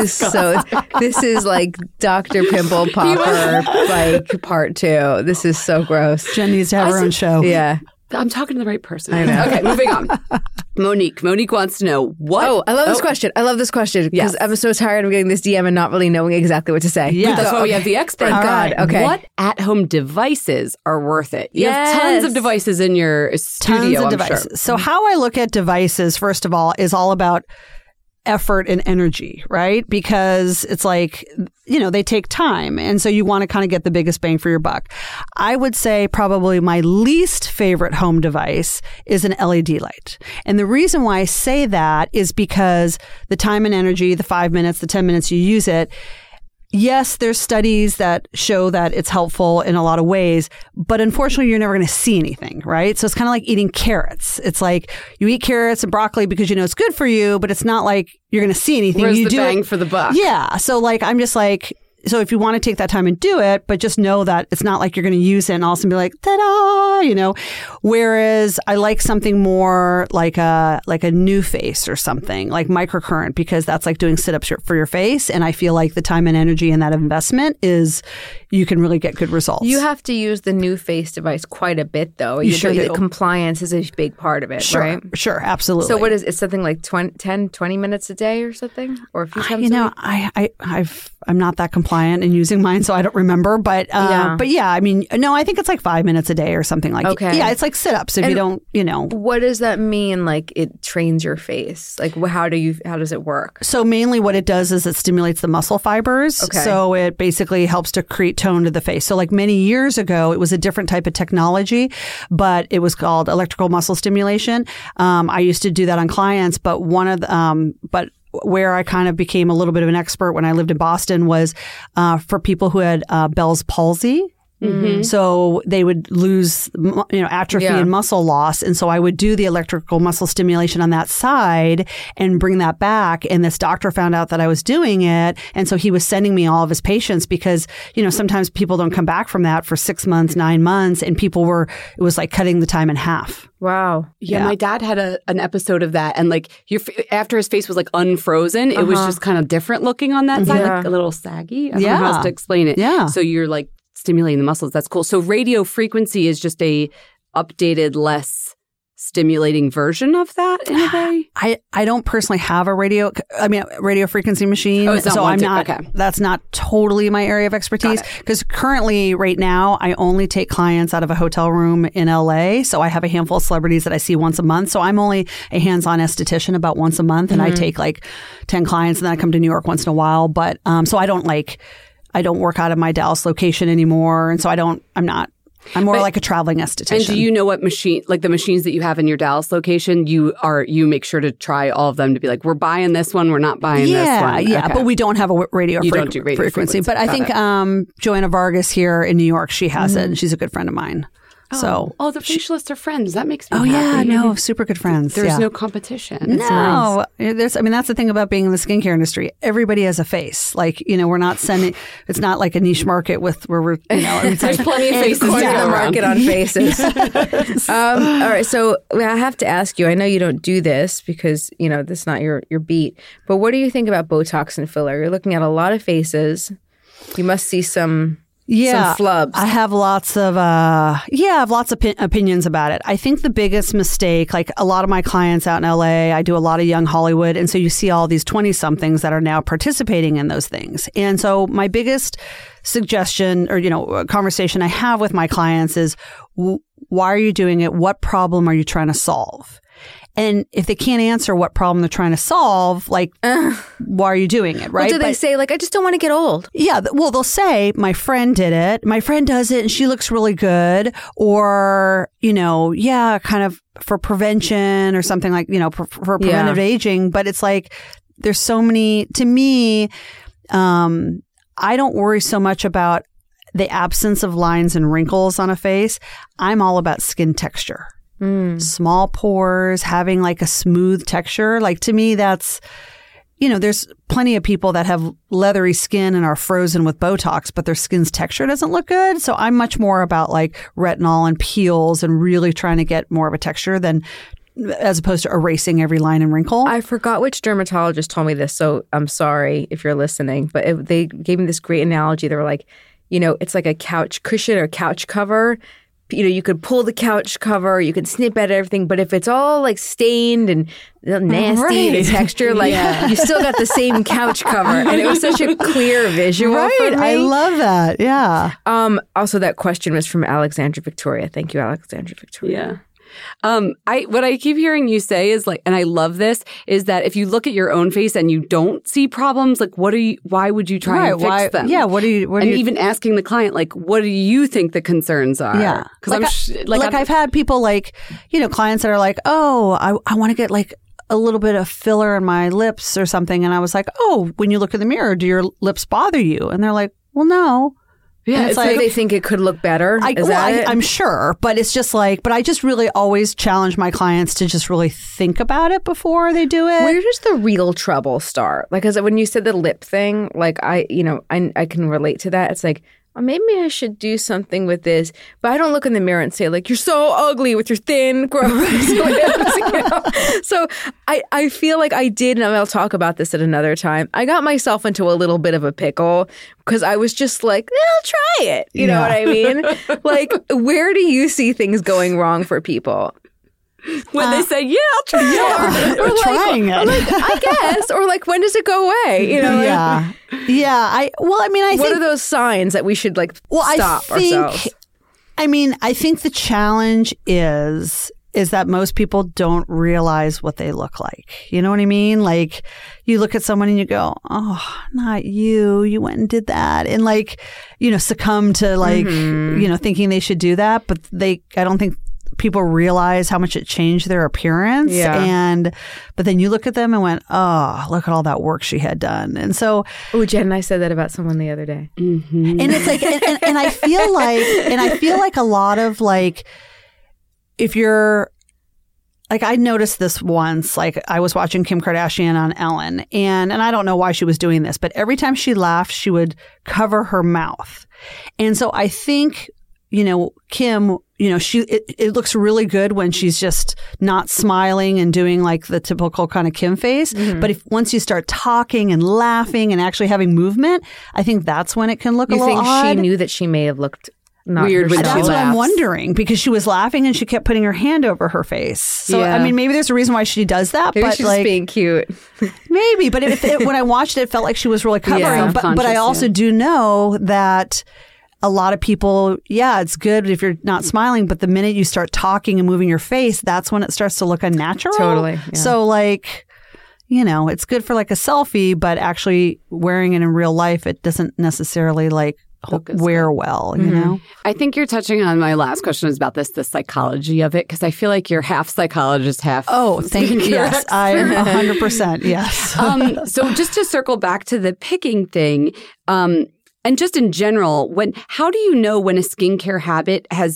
is like Dr. Pimple Popper like part 2. This is so gross. Jen needs to have her own show. Yeah. I'm talking to the right person. I know. Okay, moving on. Monique wants to know what. Oh, I love this question. I love this question because I'm so tired of getting this DM and not really knowing exactly what to say. Yeah. That's why we have the expert. Thank God. Okay. What at-home devices are worth it? You have Yes. tons of devices in your studio, Tons of I'm devices. sure. So how I look at devices, first of all, is all about effort and energy, right? Because it's like, they take time. And so you want to kind of get the biggest bang for your buck. I would say probably my least favorite home device is an LED light. And the reason why I say that is because the time and energy, the 5 minutes, the 10 minutes you use it, yes, there's studies that show that it's helpful in a lot of ways, but unfortunately, you're never going to see anything, right? So it's kind of like eating carrots. It's like you eat carrots and broccoli because you know it's good for you, but it's not like you're going to see anything. Where's you the do bang it, for the buck? Yeah. So like, I'm just like, so if you want to take that time and do it, but just know that it's not like you're going to use it and all of a sudden be like, ta-da, Whereas I like something more like a new face or something like microcurrent, because that's like doing sit-ups for your face. And I feel like the time and energy in that investment is you can really get good results. You have to use the new face device quite a bit, though. You sure The do. Compliance is a big part of it, Sure, right? Sure, absolutely. So what is it? Something like 10, 20 minutes a day or something? Or a few times a week? I'm not that compliant in using mine, so I don't remember. But yeah, I mean, no, I think it's like 5 minutes a day or something like. Okay. Yeah, it's like sit-ups. If you don't, What does that mean? Like it trains your face? Like how does it work? So mainly what it does is it stimulates the muscle fibers. Okay. So it basically helps to create tone to the face. So like many years ago, it was a different type of technology, but it was called electrical muscle stimulation. I used to do that on clients, but where I kind of became a little bit of an expert when I lived in Boston was for people who had Bell's palsy. Mm-hmm. So they would lose, atrophy and muscle loss. And so I would do the electrical muscle stimulation on that side and bring that back. And this doctor found out that I was doing it. And so he was sending me all of his patients because, sometimes people don't come back from that for 6 months, 9 months. And it was like cutting the time in half. Wow. Yeah, my dad had an episode of that, and like after his face was like unfrozen, it was just kind of different looking on that side, like a little saggy. I don't know how else to explain it. Yeah. So you're like stimulating the muscles. That's cool. So radio frequency is just a updated, less stimulating version of that in a way? I don't personally have a radio frequency machine. Oh, it's not so one I'm to- not, okay. that's not totally my area of expertise. Because currently right now, I only take clients out of a hotel room in LA. So I have a handful of celebrities that I see once a month. So I'm only a hands-on esthetician about once a month. And I take like 10 clients and then I come to New York once in a while. But so I don't work out of my Dallas location anymore. And so I'm more like a traveling esthetician. And do you know what the machines that you have in your Dallas location, you make sure to try all of them to be like, we're buying this one, we're not buying this one. Yeah, Okay. but we don't have a radio, don't do radio frequency. But I think Joanna Vargas here in New York, she has it, and she's a good friend of mine. So, the facialists are friends. That makes me oh happy. yeah, no, super good friends. There's yeah. no competition. No, that's the thing about being in the skincare industry. Everybody has a face. Like, we're not sending, it's not like a niche market where we're, it's There's like, plenty of faces Corner to the go around. market on faces. All right, so I have to ask you. I know you don't do this because this is not your beat. But what do you think about Botox and filler? You're looking at a lot of faces. You must see some flubs. I have lots of opinions about it. I think the biggest mistake, like a lot of my clients out in LA, I do a lot of young Hollywood. And so you see all these 20-somethings that are now participating in those things. And so my biggest suggestion or, conversation I have with my clients is, why are you doing it? What problem are you trying to solve? And if they can't answer what problem they're trying to solve, like, why are you doing it, right? Well, do they say, like, I just don't want to get old? Yeah. Well, they'll say, my friend did it. My friend does it and she looks really good. Or, kind of for prevention or something like, for preventive aging. But it's like, there's so many, to me, I don't worry so much about the absence of lines and wrinkles on a face. I'm all about skin texture. Small pores, having like a smooth texture. Like to me, that's, there's plenty of people that have leathery skin and are frozen with Botox, but their skin's texture doesn't look good. So I'm much more about like retinol and peels and really trying to get more of a texture than as opposed to erasing every line and wrinkle. I forgot which dermatologist told me this, so I'm sorry if you're listening, but they gave me this great analogy. They were like, it's like a couch cushion or couch cover. You could pull the couch cover, you could snip at everything, but if it's all like stained and nasty, the texture, like you still got the same couch cover. And it was such a clear visual for me. I love that. Yeah. Also, that question was from Alexandra Victoria. Thank you, Alexandra Victoria. Yeah. What I keep hearing you say is like, and I love this, is that if you look at your own face and you don't see problems, like why would you try and fix them? Yeah. Even asking the client, like, what do you think the concerns are? Yeah. Because I've had people like, clients that are like, oh, I want to get like a little bit of filler in my lips or something. And I was like, oh, when you look in the mirror, do your lips bother you? And they're like, well, no. Yeah, it's like they think it could look better. I'm sure, but it's just like, but I just really always challenge my clients to just really think about it before they do it. Where does the real trouble start? Like, when you said the lip thing, like I can relate to that. It's like, maybe I should do something with this, but I don't look in the mirror and say like, you're so ugly with your thin, gross lips. So I feel like I did, and I'll talk about this at another time. I got myself into a little bit of a pickle because I was just like, I'll try it. You know what I mean? Like, where do you see things going wrong for people? When they say, I'll try it. Or like, trying it. I guess. Or like, when does it go away? Yeah. What are those signs that we should stop ourselves? I think the challenge is that most people don't realize what they look like. You know what I mean? Like, you look at someone and you go, oh, not you. You went and did that. And succumb to thinking they should do that. But I don't think people realize how much it changed their appearance. Yeah. But then you look at them and went, oh, look at all that work she had done. And so, Jen and I said that about someone the other day. Mm-hmm. And it's like, and I feel like a lot of like, if you're like, I noticed this once, like I was watching Kim Kardashian on Ellen and I don't know why she was doing this, but every time she laughed, she would cover her mouth. And so I think, Kim, it looks really good when she's just not smiling and doing like the typical kind of Kim face. Mm-hmm. But once you start talking and laughing and actually having movement, I think that's when it can look a little odd. You think she knew that she may have looked not weird when she That's what I'm laughs. wondering, because she was laughing and she kept putting her hand over her face. So, maybe there's a reason why she does that. Maybe but she's just being cute. Maybe. But when I watched it, it felt like she was really covering. But I also do know that a lot of people, it's good if you're not smiling, but the minute you start talking and moving your face, that's when it starts to look unnatural. Totally. Yeah. So it's good for like a selfie, but actually wearing it in real life, it doesn't necessarily wear well, you know? I think you're touching on my last question is about the psychology of it, because I feel like you're half psychologist, half thank you. Yes, I'm 100%. Yes. So just to circle back to the picking thing, and just in general, how do you know when a skincare habit has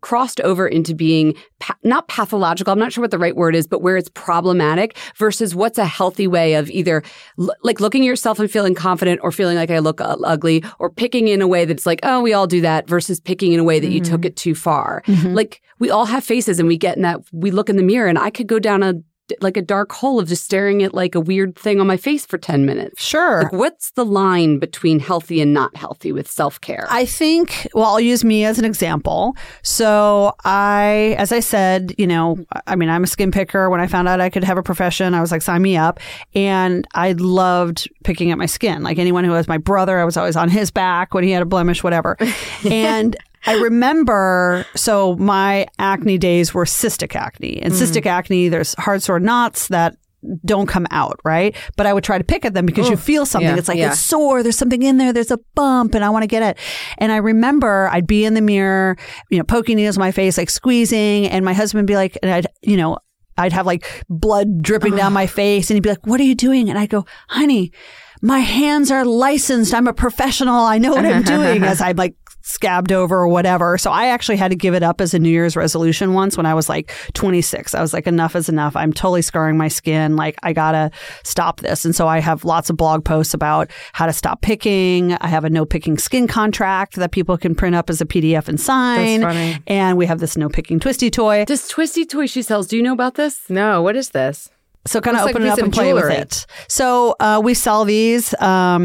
crossed over into being not pathological, I'm not sure what the right word is, but where it's problematic versus what's a healthy way of either like looking at yourself and feeling confident or feeling like I look ugly, or picking in a way that's like, oh, we all do that, versus picking in a way that you took it too far. Like we all have faces, and we get in that, we look in the mirror, and I could go down a dark hole of just staring at like a weird thing on my face for 10 minutes. Sure. Like, what's the line between healthy and not healthy with self-care? I think, well, I'll use me as an example. So as I said, I'm a skin picker. When I found out I could have a profession, I was like, sign me up. And I loved picking at my skin. Like anyone who was my brother, I was always on his back when he had a blemish, whatever. And I remember, so my acne days were cystic acne. And cystic acne, there's hard sore knots that don't come out, right? But I would try to pick at them because you feel something. Yeah, it's like it's sore. There's something in there. There's a bump, and I want to get it. And I remember I'd be in the mirror, poking needles in my face, like squeezing, and my husband would be like, and I'd have like blood dripping down my face, and he'd be like, "What are you doing?" And I go, "Honey, my hands are licensed. I'm a professional. I know what I'm doing," as I'm like scabbed over or whatever. So I actually had to give it up as a New Year's resolution once when I was like 26. I was like, enough is enough. I'm totally scarring my skin. Like, I gotta stop this. And so I have lots of blog posts about how to stop picking. I have a no picking skin contract that people can print up as a PDF and sign. That's funny. And we have this no picking twisty toy. This twisty toy she sells, do you know about this? No, what is this? So kind of Looks open like it a up piece and of play with jewelry. it. So we sell these,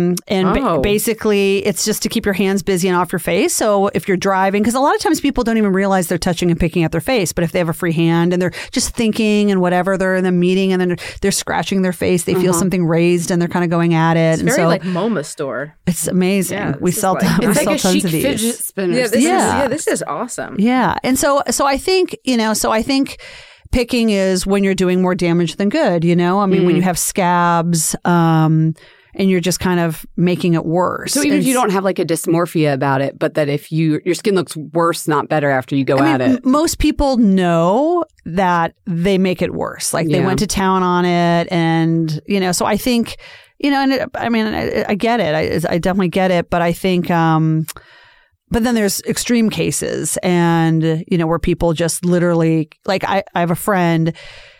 basically it's just to keep your hands busy and off your face. So if you're driving, because a lot of times people don't even realize they're touching and picking at their face, but if they have a free hand and they're just thinking and whatever, they're in a meeting and then they're scratching their face, they feel something raised and they're kind of going at it. It's very like MoMA store. It's amazing. Yeah, we this is sell, like- we It's sell like a tons chic of these. fidget spinner. This is awesome. Yeah. And so I think, I think picking is when you're doing more damage than good, when you have scabs, and you're just kind of making it worse. So even if you don't have like a dysmorphia about it, but that if your skin looks worse, not better after you go at it. Most people know that they make it worse. Like they went to town on it, and, so I think, I get it. I definitely get it, but I think, but then there's extreme cases and, where people just literally, like I have a friend,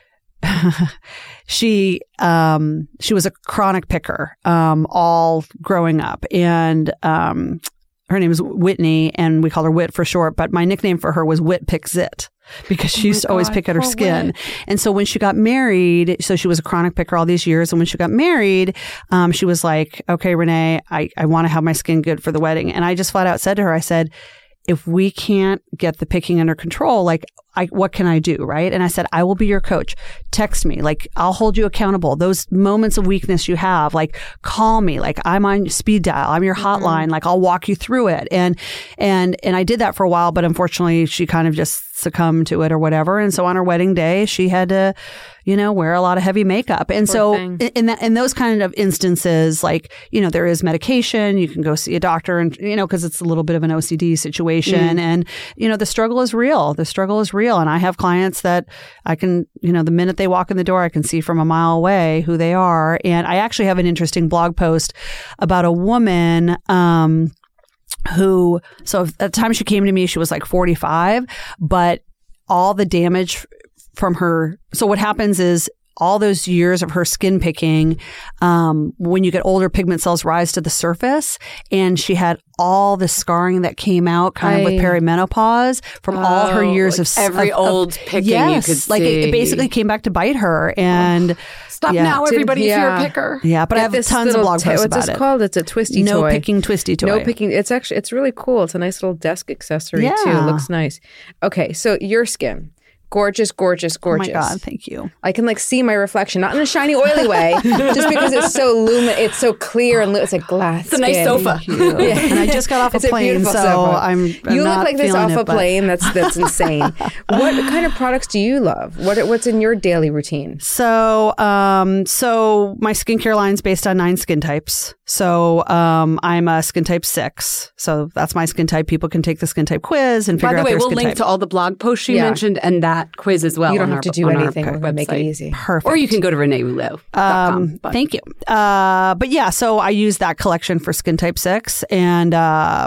she was a chronic picker, all growing up, and, her name is Whitney, and we call her Whit for short, but my nickname for her was Whit Picks It, because she used to always pick at her skin. Whit. And so when she got married, so she was a chronic picker all these years. And when she got married, she was like, okay, Renee, I want to have my skin good for the wedding. And I just flat out said to her, I said, if we can't get the picking under control, like, what can I do? Right. And I said, I will be your coach. Text me. Like, I'll hold you accountable. Those moments of weakness you have, like, call me. Like, I'm on speed dial. I'm your hotline. Like, I'll walk you through it. And I did that for a while, but unfortunately she kind of just succumbed to it or whatever. And so on her wedding day, she had to, wear a lot of heavy makeup. And so in those kind of instances, like, there is medication, you can go see a doctor and, because it's a little bit of an OCD situation. And, the struggle is real. The struggle is real. And I have clients that I can, the minute they walk in the door, I can see from a mile away who they are. And I actually have an interesting blog post about a woman, who, so at the time she came to me, she was like 45, but all the damage from her. So what happens is all those years of her skin picking, when you get older, pigment cells rise to the surface, and she had all the scarring that came out kind of with perimenopause from all her years of every old picking you could see. Like it basically came back to bite her. And stop now, everybody, if you're a picker. Yeah, but I have tons of blog posts about what's it. It's called? It's a twisty toy. No picking twisty toy. No picking. It's really cool. It's a nice little desk accessory too. It looks nice. Okay, so your skin. Gorgeous, gorgeous, gorgeous. Oh my God, thank you. I can see my reflection, not in a shiny, oily way, just because it's so it's so clear and it's like glass. It's a nice sofa. Yeah. And I just got off a plane, so I'm you look like this off a plane. That's insane. What kind of products do you love? What's in your daily routine? So my skincare line's based on 9 skin types. So I'm a skin type 6. So that's my skin type. People can take the skin type quiz and figure out their skin type. By the way, we'll link to all the blog posts she mentioned and that quiz as well. You don't have to do anything. We're going to make it easy. Perfect. Or you can go to reneerouleau.com. Thank you. But yeah, so I use that collection for skin type 6. And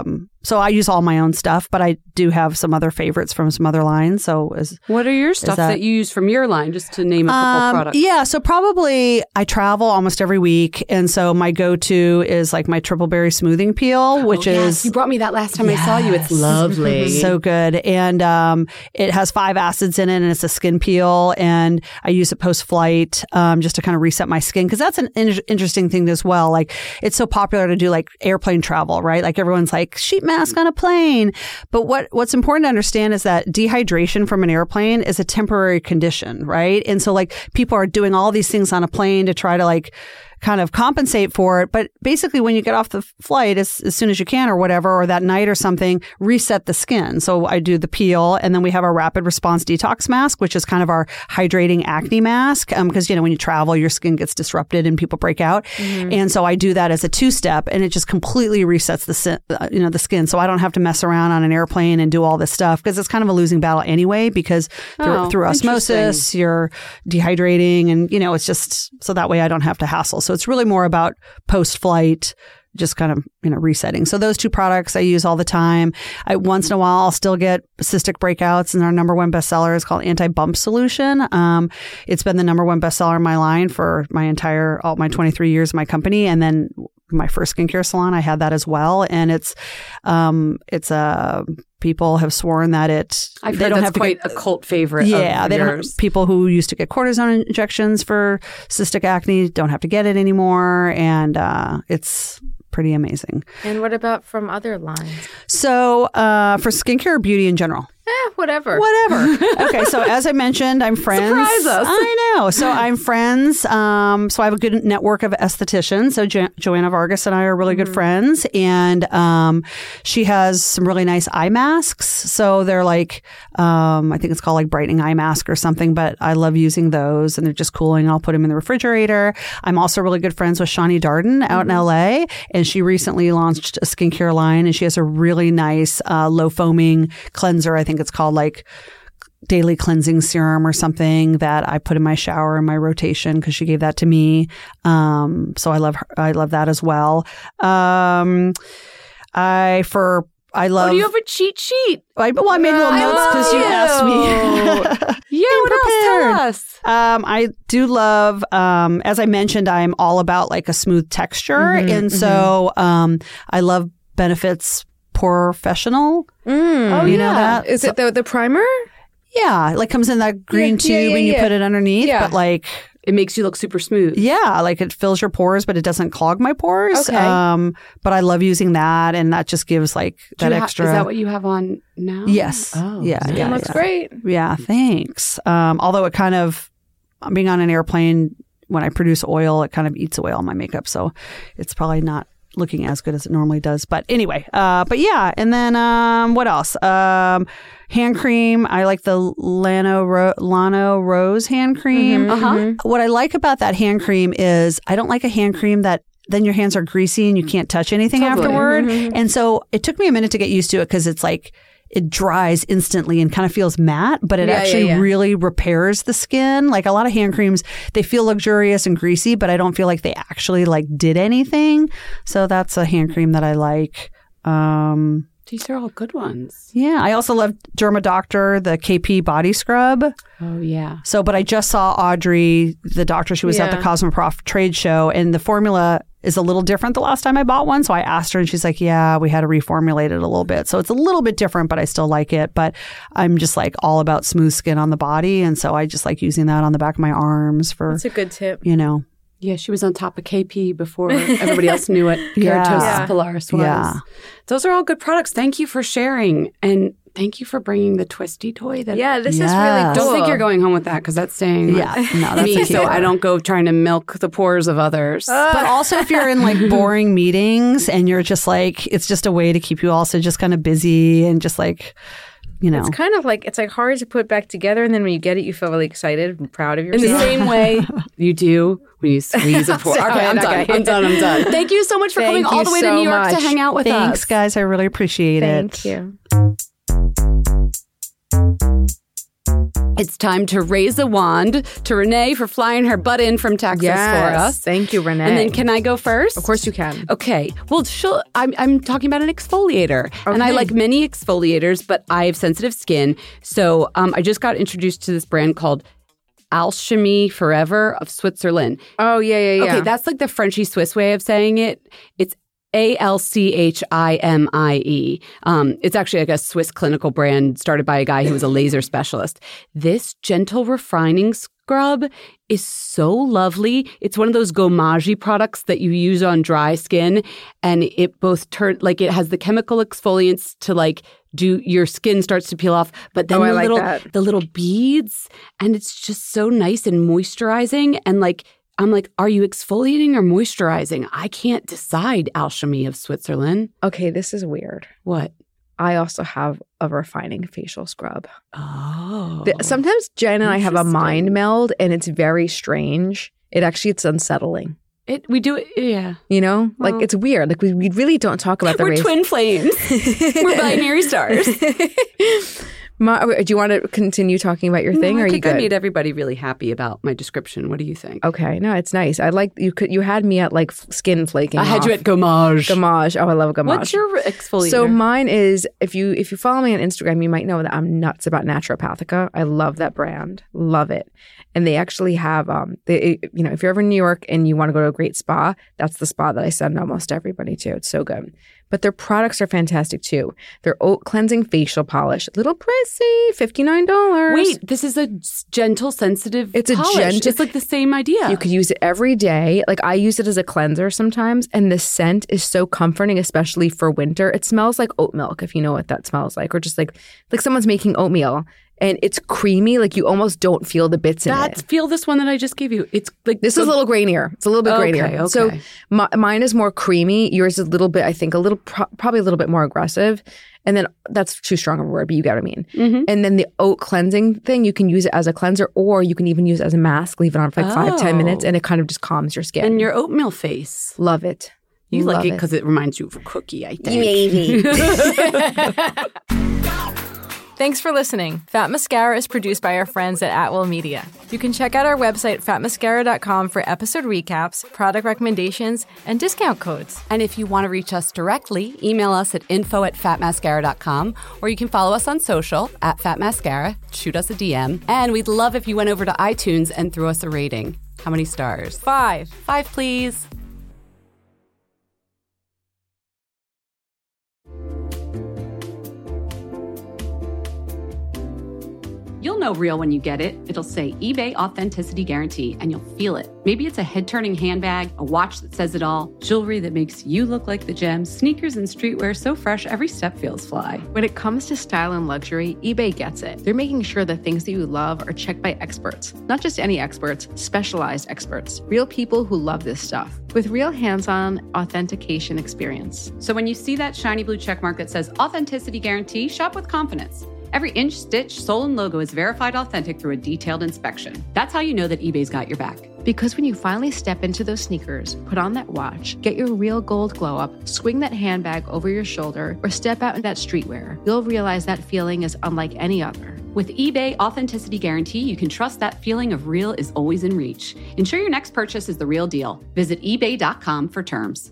So I use all my own stuff, but I do have some other favorites from some other lines. So what are your stuff that you use from your line, just to name a couple products? Yeah, so probably I travel almost every week. And so my go-to is like my triple berry smoothing peel, which is... You brought me that last time I saw you. It's lovely. So good. And it has 5 acids in it, and it's a skin peel. And I use it post-flight just to kind of reset my skin. Because that's an interesting thing as well. Like, it's so popular to do like airplane travel, right? Like everyone's like, sheet mask on a plane. But what's important to understand is that dehydration from an airplane is a temporary condition, right? And so like people are doing all these things on a plane to try to like kind of compensate for it. But basically when you get off the flight as soon as you can or whatever, or that night or something, reset the skin. So I do the peel, and then we have our rapid response detox mask, which is kind of our hydrating acne mask. Because, when you travel, your skin gets disrupted and people break out. And so I do that as a 2-step, and it just completely resets the skin. So I don't have to mess around on an airplane and do all this stuff, because it's kind of a losing battle anyway, because through osmosis, you're dehydrating, and, it's just so that way I don't have to hassle. So it's really more about post-flight, just kind of, resetting. So those 2 products I use all the time. Once in a while, I'll still get cystic breakouts, and our number 1 bestseller is called Anti-Bump Solution. It's been the number 1 bestseller in my line for all my 23 years of my company. And then my first skincare salon, I had that as well. And it's people have sworn that I've heard that's quite a cult favorite. Yeah, of yours. People who used to get cortisone injections for cystic acne don't have to get it anymore, and it's pretty amazing. And what about from other lines? So for skincare or beauty in general? Whatever. Okay, so as I mentioned, I'm friends. Surprise us. I know. So I'm friends. So I have a good network of estheticians. So Joanna Vargas and I are really good friends. And she has some really nice eye masks. So they're like, I think it's called like brightening eye mask or something, but I love using those, and they're just cooling. I'll put them in the refrigerator. I'm also really good friends with Shani Darden out in LA. And she recently launched a skincare line, and she has a really nice low foaming cleanser. I think it's called like daily cleansing serum or something that I put in my shower in my rotation, because she gave that to me. So I love that as well. I love. Do you have a cheat sheet? I made little notes because you asked me. Yeah, what else? Tell us. I do love, as I mentioned, I'm all about like a smooth texture. And so I love Benefits Professional. You know that? Is it the primer? Yeah, like comes in that green tube and you put it underneath, but like... It makes you look super smooth. Yeah, like it fills your pores, but it doesn't clog my pores. Okay. But I love using that, and that just gives like that extra... Is that what you have on now? Yes. Oh, yeah. It looks great. Yeah, thanks. Although it kind of, being on an airplane, when I produce oil, it kind of eats away all my makeup. So it's probably not looking as good as it normally does. But anyway, but yeah. And then what else? Hand cream. I like the Lano Rose hand cream. What I like about that hand cream is I don't like a hand cream that then your hands are greasy and you can't touch anything afterward. And so it took me a minute to get used to it, because it's like it dries instantly and kind of feels matte, but it actually really repairs the skin. Like a lot of hand creams, they feel luxurious and greasy, but I don't feel like they actually like did anything. So that's a hand cream that I like. These are all good ones. Yeah. I also love DermaDoctor, the KP body scrub. Oh, yeah. So, but I just saw Audrey, the doctor. She was at the Cosmoprof trade show, and the formula is a little different the last time I bought one. So I asked her, and she's like, yeah, we had to reformulate it a little bit. So it's a little bit different, but I still like it. But I'm just like all about smooth skin on the body. And so I just like using that on the back of my arms for... That's a good tip. Yeah, she was on top of KP before everybody else knew what Keratosis Pilaris was. Yeah. Those are all good products. Thank you for sharing. And thank you for bringing the twisty toy. This is really cool. Don't think you're going home with that, because that's staying with me, so I don't go trying to milk the pores of others. But also if you're in like boring meetings and you're just like, it's just a way to keep you also just kind of busy and just like... It's kind of like, it's like hard to put back together, and then when you get it, you feel really excited and proud of yourself. In the same way you do when you squeeze a pore. Okay, I'm done. Thank you so much for coming all the way to New York to hang out with us. Thanks, guys. I really appreciate it. Thank you. It's time to raise a wand to Renee for flying her butt in from Texas for us. Thank you, Renee. And then can I go first? Of course you can. Okay. Well, I'm talking about an exfoliator. Okay. And I like many exfoliators, but I have sensitive skin. So I just got introduced to this brand called Alchemy Forever of Switzerland. Oh, yeah. Okay, that's like the Frenchy Swiss way of saying it. It's Alchymie. It's actually like a Swiss clinical brand started by a guy who was a laser specialist. This gentle refining scrub is so lovely. It's one of those gommage products that you use on dry skin, and it both it has the chemical exfoliants to do your skin starts to peel off, but then the little beads, and it's just so nice and moisturizing, and I'm like, are you exfoliating or moisturizing? I can't decide, Alchemy of Switzerland. Okay, this is weird. What? I also have a refining facial scrub. Oh. Sometimes Jen and I have a mind meld, and it's very strange. It's unsettling. We do it, yeah. You know? Well, it's weird. We really don't talk about the race. We're twin flames. We're binary stars. Do you want to continue talking about your thing, or are you good? I made everybody really happy about my description. What do you think? Okay, no, it's nice. I like you had me at skin flaking. I had you at gommage. Gommage. Oh, I love gommage. What's your exfoliator? So mine is, if you follow me on Instagram, you might know that I'm nuts about Naturopathica. I love that brand. Love it. And they actually have if you're ever in New York and you want to go to a great spa, that's the spa that I send almost everybody to. It's so good. But their products are fantastic too. Their oat cleansing facial polish, a little pricey, $59. Wait, this is a gentle, sensitive polish. It's like the same idea. You could use it every day. I use it as a cleanser sometimes, and the scent is so comforting, especially for winter. It smells like oat milk, if you know what that smells like, or just like someone's making oatmeal. And it's creamy, you almost don't feel the bits in it. Feel this one that I just gave you. It's this is a little grainier. It's a little bit grainier. Okay. So mine is more creamy. Yours is a little bit, I think, probably a little bit more aggressive. And then that's too strong of a word, but you get what I mean. Mm-hmm. And then the oat cleansing thing, you can use it as a cleanser, or you can even use it as a mask. Leave it on for 5-10 minutes, and it kind of just calms your skin. And your oatmeal face. Love it. You like it because it reminds you of a cookie, I think. Maybe. Thanks for listening. Fat Mascara is produced by our friends at Atwell Media. You can check out our website, fatmascara.com, for episode recaps, product recommendations, and discount codes. And if you want to reach us directly, email us at info@fatmascara.com, or you can follow us on social @fatmascara, shoot us a DM, and we'd love if you went over to iTunes and threw us a rating. How many stars? 5. 5, please. You'll know real when you get it. It'll say eBay Authenticity Guarantee, and you'll feel it. Maybe it's a head-turning handbag, a watch that says it all, jewelry that makes you look like the gems, sneakers and streetwear so fresh every step feels fly. When it comes to style and luxury, eBay gets it. They're making sure the things that you love are checked by experts. Not just any experts, specialized experts. Real people who love this stuff. With real hands-on authentication experience. So when you see that shiny blue checkmark that says Authenticity Guarantee, shop with confidence. Every inch, stitch, sole, and logo is verified authentic through a detailed inspection. That's how you know that eBay's got your back. Because when you finally step into those sneakers, put on that watch, get your real gold glow up, swing that handbag over your shoulder, or step out in that streetwear, you'll realize that feeling is unlike any other. With eBay Authenticity Guarantee, you can trust that feeling of real is always in reach. Ensure your next purchase is the real deal. Visit ebay.com for terms.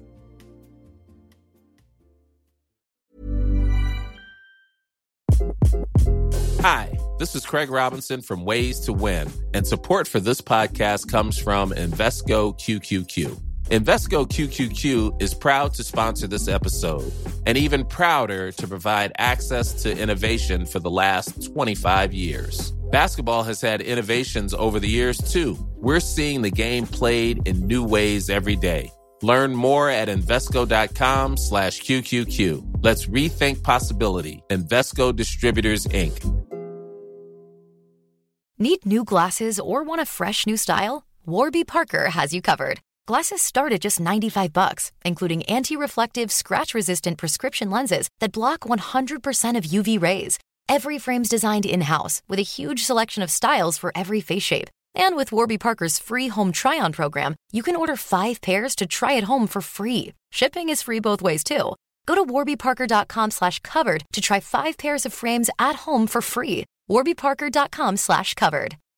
Hi, this is Craig Robinson from Ways to Win, and support for this podcast comes from Invesco QQQ. Invesco QQQ is proud to sponsor this episode, and even prouder to provide access to innovation for the last 25 years. Basketball has had innovations over the years, too. We're seeing the game played in new ways every day. Learn more at Invesco.com/QQQ. Let's rethink possibility. Invesco Distributors, Inc. Need new glasses or want a fresh new style? Warby Parker has you covered. Glasses start at just $95, including anti-reflective, scratch-resistant prescription lenses that block 100% of UV rays. Every frame's designed in-house with a huge selection of styles for every face shape. And with Warby Parker's free home try-on program, you can order 5 pairs to try at home for free. Shipping is free both ways, too. Go to warbyparker.com/covered to try 5 pairs of frames at home for free. warbyparker.com/covered.